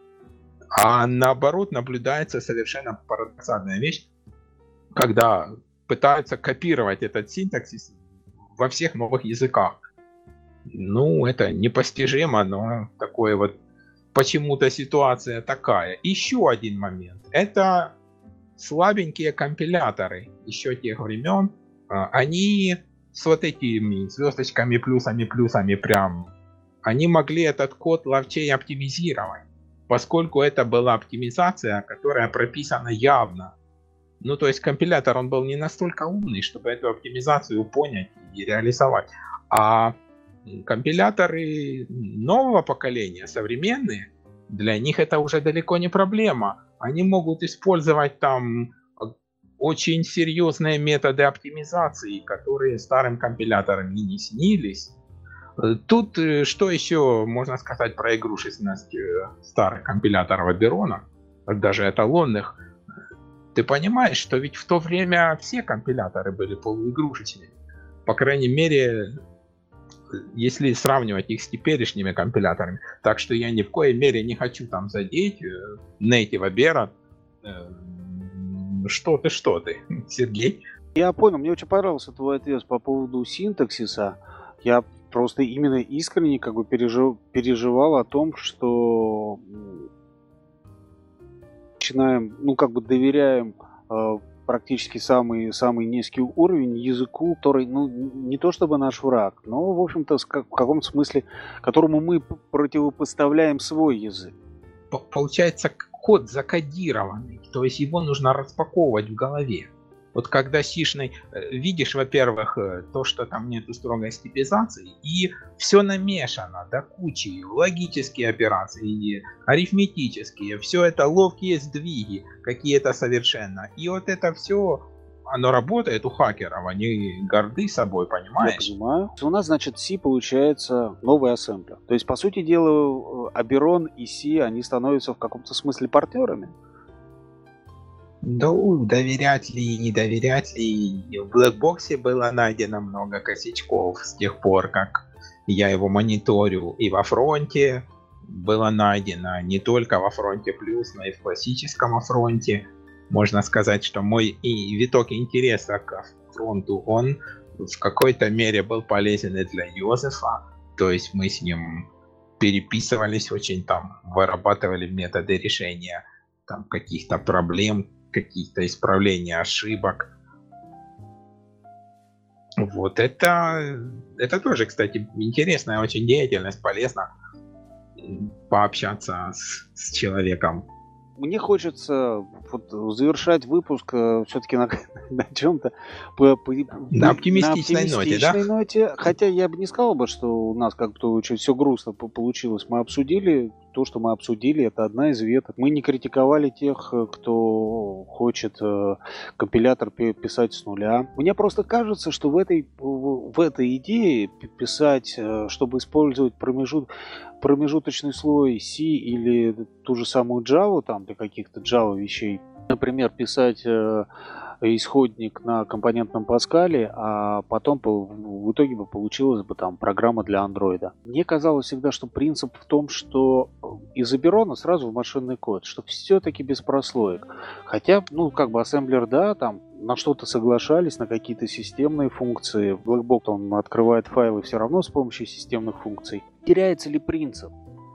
А наоборот, наблюдается совершенно парадоксальная вещь, когда пытаются копировать этот синтаксис во всех новых языках. Ну, это непостижимо, но такое вот почему-то ситуация такая. Еще один момент. Это слабенькие компиляторы еще тех времен. Они с вот этими звездочками, плюсами, плюсами прям, они могли этот код ловчей оптимизировать, поскольку это была оптимизация, которая прописана явно. Ну, то есть компилятор, он был не настолько умный, чтобы эту оптимизацию понять и реализовать. А компиляторы нового поколения, современные, для них это уже далеко не проблема. Они могут использовать там очень серьезные методы оптимизации, которые старым компиляторам и не снились. Тут что еще можно сказать про игрушечность старых компиляторов Оберона, даже эталонных? Ты понимаешь, что ведь в то время все компиляторы были полуигрушечными. По крайней мере, если сравнивать их с теперешними компиляторами. Так что я ни в коей мере не хочу там задеть Native Oberon. Что ты, что ты, Сергей? Я понял, мне очень понравился твой ответ по поводу синтаксиса. Я просто именно искренне как бы пережив, переживал о том, что начинаем, ну как бы доверяем э, практически самый, самый низкий уровень языку, который, ну, не то чтобы наш враг, но, в общем-то, в каком-то смысле, которому мы противопоставляем свой язык. Получается, код закодированный, то есть его нужно распаковывать в голове. Вот когда сишный, видишь, во-первых, то, что там нету строгой типизации, и все намешано до кучи, логические операции, арифметические, все это ловкие сдвиги какие-то совершенно. И вот это все, оно работает у хакеров, они горды собой, понимаешь? Я понимаю. У нас, значит, C получается новый ассемблер. То есть, по сути дела, Oberon и C, они становятся в каком-то смысле партнерами. Ну, доверять ли, не доверять ли, в Blackbox было найдено много косячков с тех пор, как я его мониторю, и во фронте было найдено, не только во фронте плюс, но и в классическом фронте. Можно сказать, что мой и виток интереса к фронту, он в какой-то мере был полезен и для Йозефа, то есть мы с ним переписывались очень, там, вырабатывали методы решения там каких-то проблем, каких-то исправлений ошибок. Вот это, это тоже, кстати, интересная очень деятельность, полезно пообщаться с, с человеком. Мне хочется вот завершать выпуск э, все-таки на, на чем-то по, по, На на оптимистичной ноте, да? оптимистичной ноте. Хотя я бы не сказал бы, что у нас как-то очень все грустно по- получилось. Мы обсудили то, что мы обсудили, это одна из веток. Мы не критиковали тех, э, кто хочет э, компилятор пи- писать с нуля. Мне просто кажется, что в этой, в, в этой идее пи- писать, э, чтобы использовать промежут, промежуточный слой C или ту же самую Java, там для каких-то Java вещей, например, писать э, исходник на компонентном Паскале, а потом по, в итоге бы получилась бы там программа для андроида. Мне казалось всегда, что принцип в том, что из Oberon сразу в машинный код, что все-таки без прослоек. Хотя, ну, как бы ассемблер, да, там на что-то соглашались, на какие-то системные функции. Blackbox, он открывает файлы все равно с помощью системных функций. Теряется ли принцип?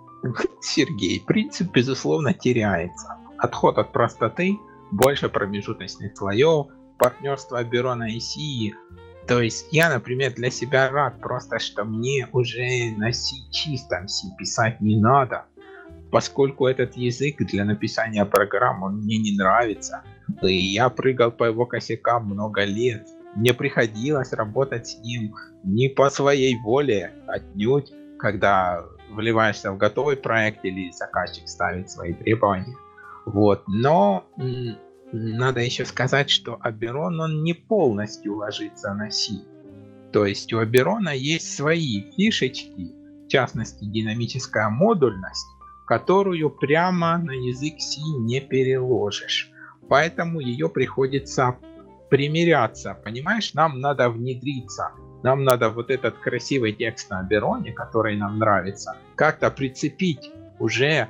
Сергей, принцип, безусловно, теряется. Отход от простоты, больше промежуточных слоев, партнерство Oberon и C. То есть я, например, для себя рад просто, что мне уже на C, чистом C писать не надо, поскольку этот язык для написания программ он мне не нравится. И я прыгал по его косякам много лет. Мне приходилось работать с ним не по своей воле, отнюдь, когда вливаешься в готовый проект или заказчик ставит свои требования. Вот. Но м, надо еще сказать, что Oberon он не полностью ложится на C. То есть у Oberon есть свои фишечки, в частности динамическая модульность, которую прямо на язык C не переложишь. Поэтому ее приходится примиряться. Понимаешь, нам надо внедриться. Нам надо вот этот красивый текст на Oberon, который нам нравится, как-то прицепить уже.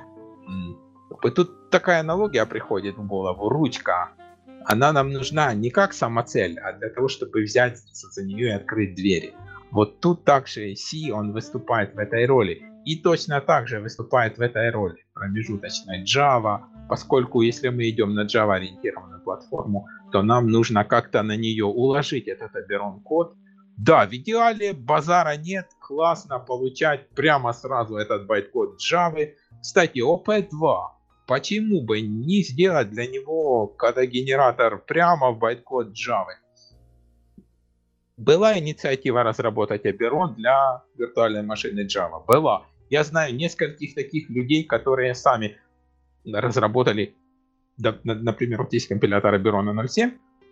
Тут такая аналогия приходит в голову. Ручка. Она нам нужна не как самоцель, а для того, чтобы взять за нее и открыть двери. Вот тут также C, он выступает в этой роли. И точно так же выступает в этой роли промежуточной Java, поскольку если мы идем на Java-ориентированную платформу, то нам нужно как-то на нее уложить этот Oberon код. Да, в идеале базара нет, классно получать прямо сразу этот байткод Java. Кстати, о пи два. Почему бы не сделать для него кодогенератор прямо в байткод Java? Была инициатива разработать Oberon для виртуальной машины Java. Была. Я знаю нескольких таких людей, которые сами разработали, например, вот есть компилятор Oberon ноль семь.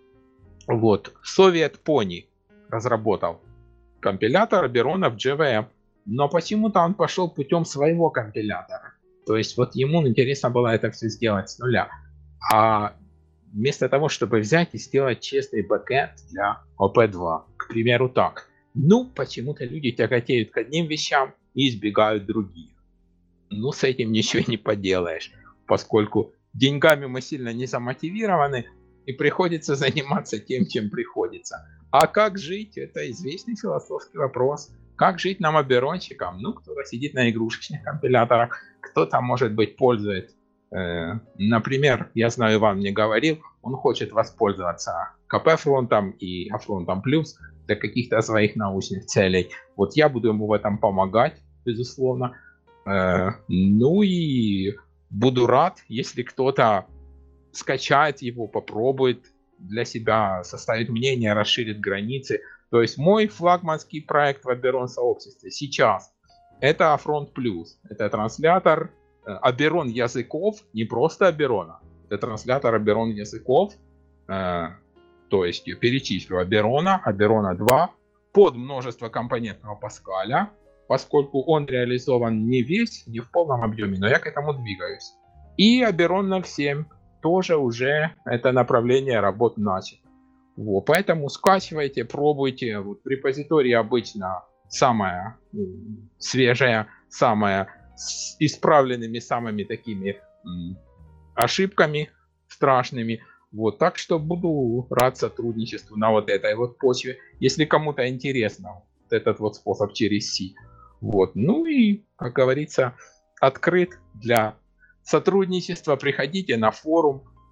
Вот. Soviet Pony разработал компилятор Oberon в джей ви эм. Но почему-то он пошел путем своего компилятора. То есть вот ему интересно было это все сделать с нуля. А вместо того, чтобы взять и сделать честный бэкэнд для о пи два, к примеру, так. Ну, почему-то люди тяготеют к одним вещам и избегают других. Ну, с этим ничего не поделаешь, поскольку деньгами мы сильно не замотивированы, и приходится заниматься тем, чем приходится. А как жить? Это известный философский вопрос. Как жить нам, оберонщикам? Ну, кто-то сидит на игрушечных компиляторах, кто-то, может быть, пользует. Э, например, я знаю, Иван мне говорил, он хочет воспользоваться ка пи-фронтом и Афронтом Плюс для каких-то своих научных целей. Вот я буду ему в этом помогать, безусловно. Э, ну и буду рад, если кто-то скачает его, попробует для себя, составит мнение, расширит границы. То есть мой флагманский проект в Oberon сообществе сейчас это Афронт Плюс. Это транслятор Oberon языков, не просто Oberon, это транслятор Oberon языков. Э, то есть я перечислю Oberon, Oberon два под множество компонентного Паскаля, поскольку он реализован не весь, не в полном объеме, но я к этому двигаюсь. И Oberon ноль семь тоже уже это направление работ начал. Вот, поэтому скачивайте, пробуйте. Вот в репозитории обычно самая м, свежая, самая с исправленными самыми такими м, ошибками страшными. Вот, так что буду рад сотрудничеству на вот этой вот почве, если кому-то интересно вот этот вот способ через C. Вот, ну и, как говорится, открыт для сотрудничества. Приходите на форум,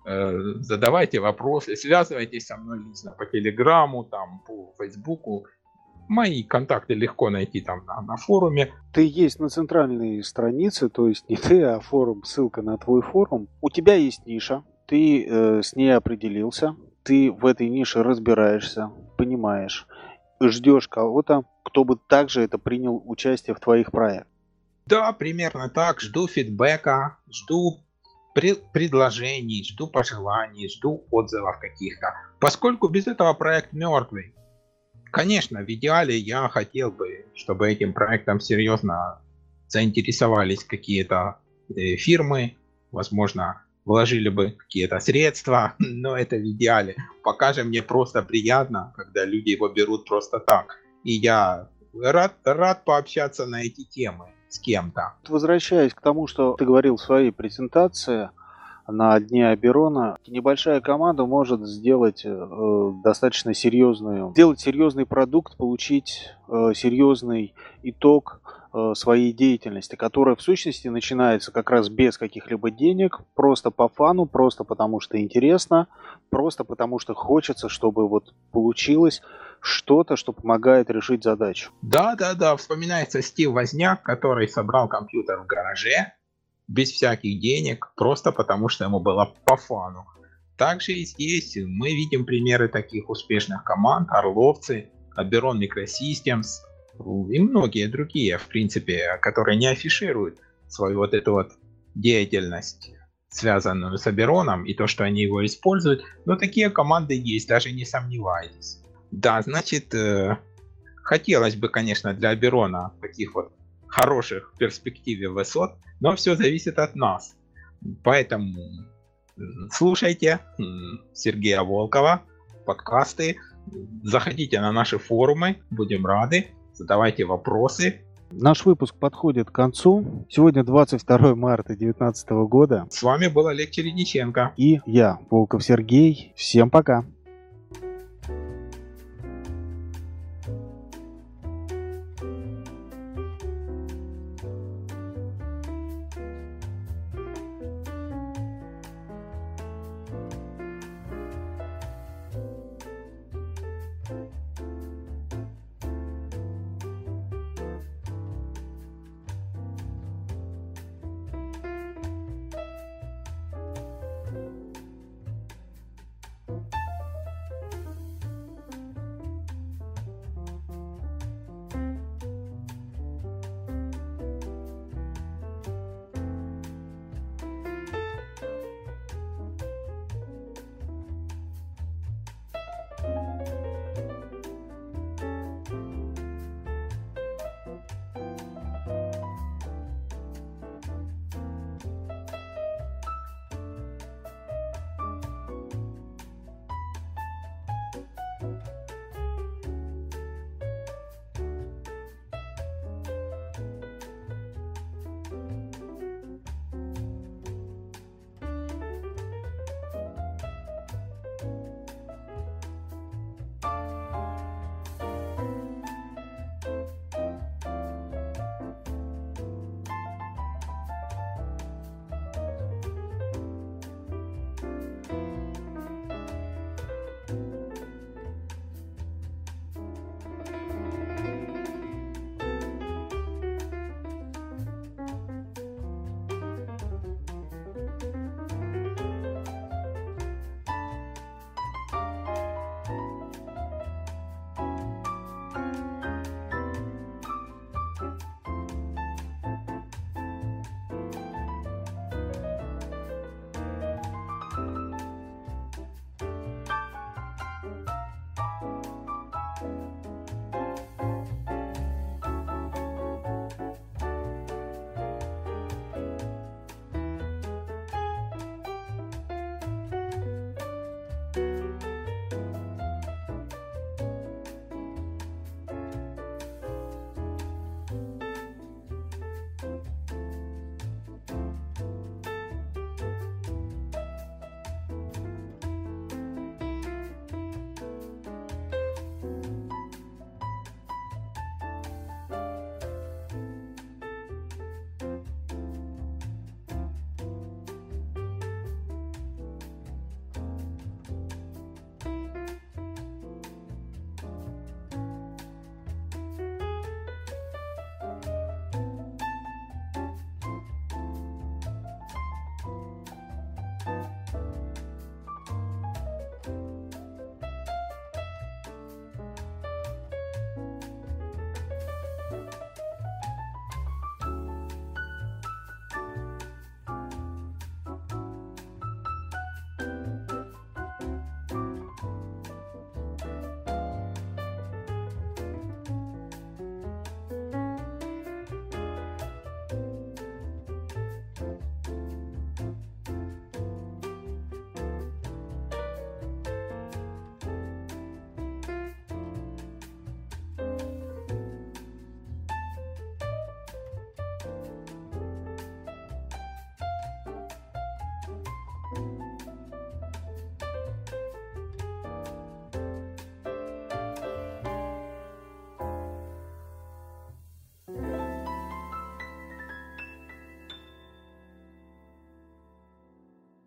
э, задавайте вопросы, связывайтесь со мной лично по Телеграму, там, по Фейсбуку. Мои контакты легко найти там на, на форуме. Ты есть на центральной странице, то есть не ты, а форум, ссылка на твой форум. У тебя есть ниша, ты э, с ней определился, ты в этой нише разбираешься, понимаешь, ждешь кого-то, кто бы также это принял участие в твоих проектах. Да, примерно так. Жду фидбэка, жду пред- предложений, жду пожеланий, жду отзывов каких-то. Поскольку без этого проект мертвый. Конечно, в идеале я хотел бы, чтобы этим проектом серьезно заинтересовались какие-то э, фирмы, возможно, вложили бы какие-то средства, но это в идеале. Пока же мне просто приятно, когда люди его берут просто так. И я рад, рад пообщаться на эти темы с кем-то. Возвращаясь к тому, что ты говорил в своей презентации на Дне Оберона, небольшая команда может сделать э, достаточно серьезную, сделать серьезный продукт, получить э, серьезный итог э, своей деятельности, которая в сущности начинается как раз без каких-либо денег, просто по фану, просто потому что интересно, просто потому что хочется, чтобы вот получилось что-то, что помогает решить задачу. Да, да, да, вспоминается Стив Возняк, который собрал компьютер в гараже, без всяких денег, просто потому что ему было по фану. Также и здесь мы видим примеры таких успешных команд: Орловцы, Oberon Microsystems и многие другие, в принципе, которые не афишируют свою вот эту вот деятельность, связанную с Oberon, и то, что они его используют. Но такие команды есть, даже не сомневайтесь. Да, значит, э, хотелось бы, конечно, для Oberon таких вот хороших в перспективе высот, но все зависит от нас. Поэтому слушайте Сергея Волкова, подкасты, заходите на наши форумы, будем рады, задавайте вопросы. Наш выпуск подходит к концу. Сегодня двадцать второе марта две тысячи девятнадцатого года. С вами был Олег Чередниченко. И я, Волков Сергей. Всем пока.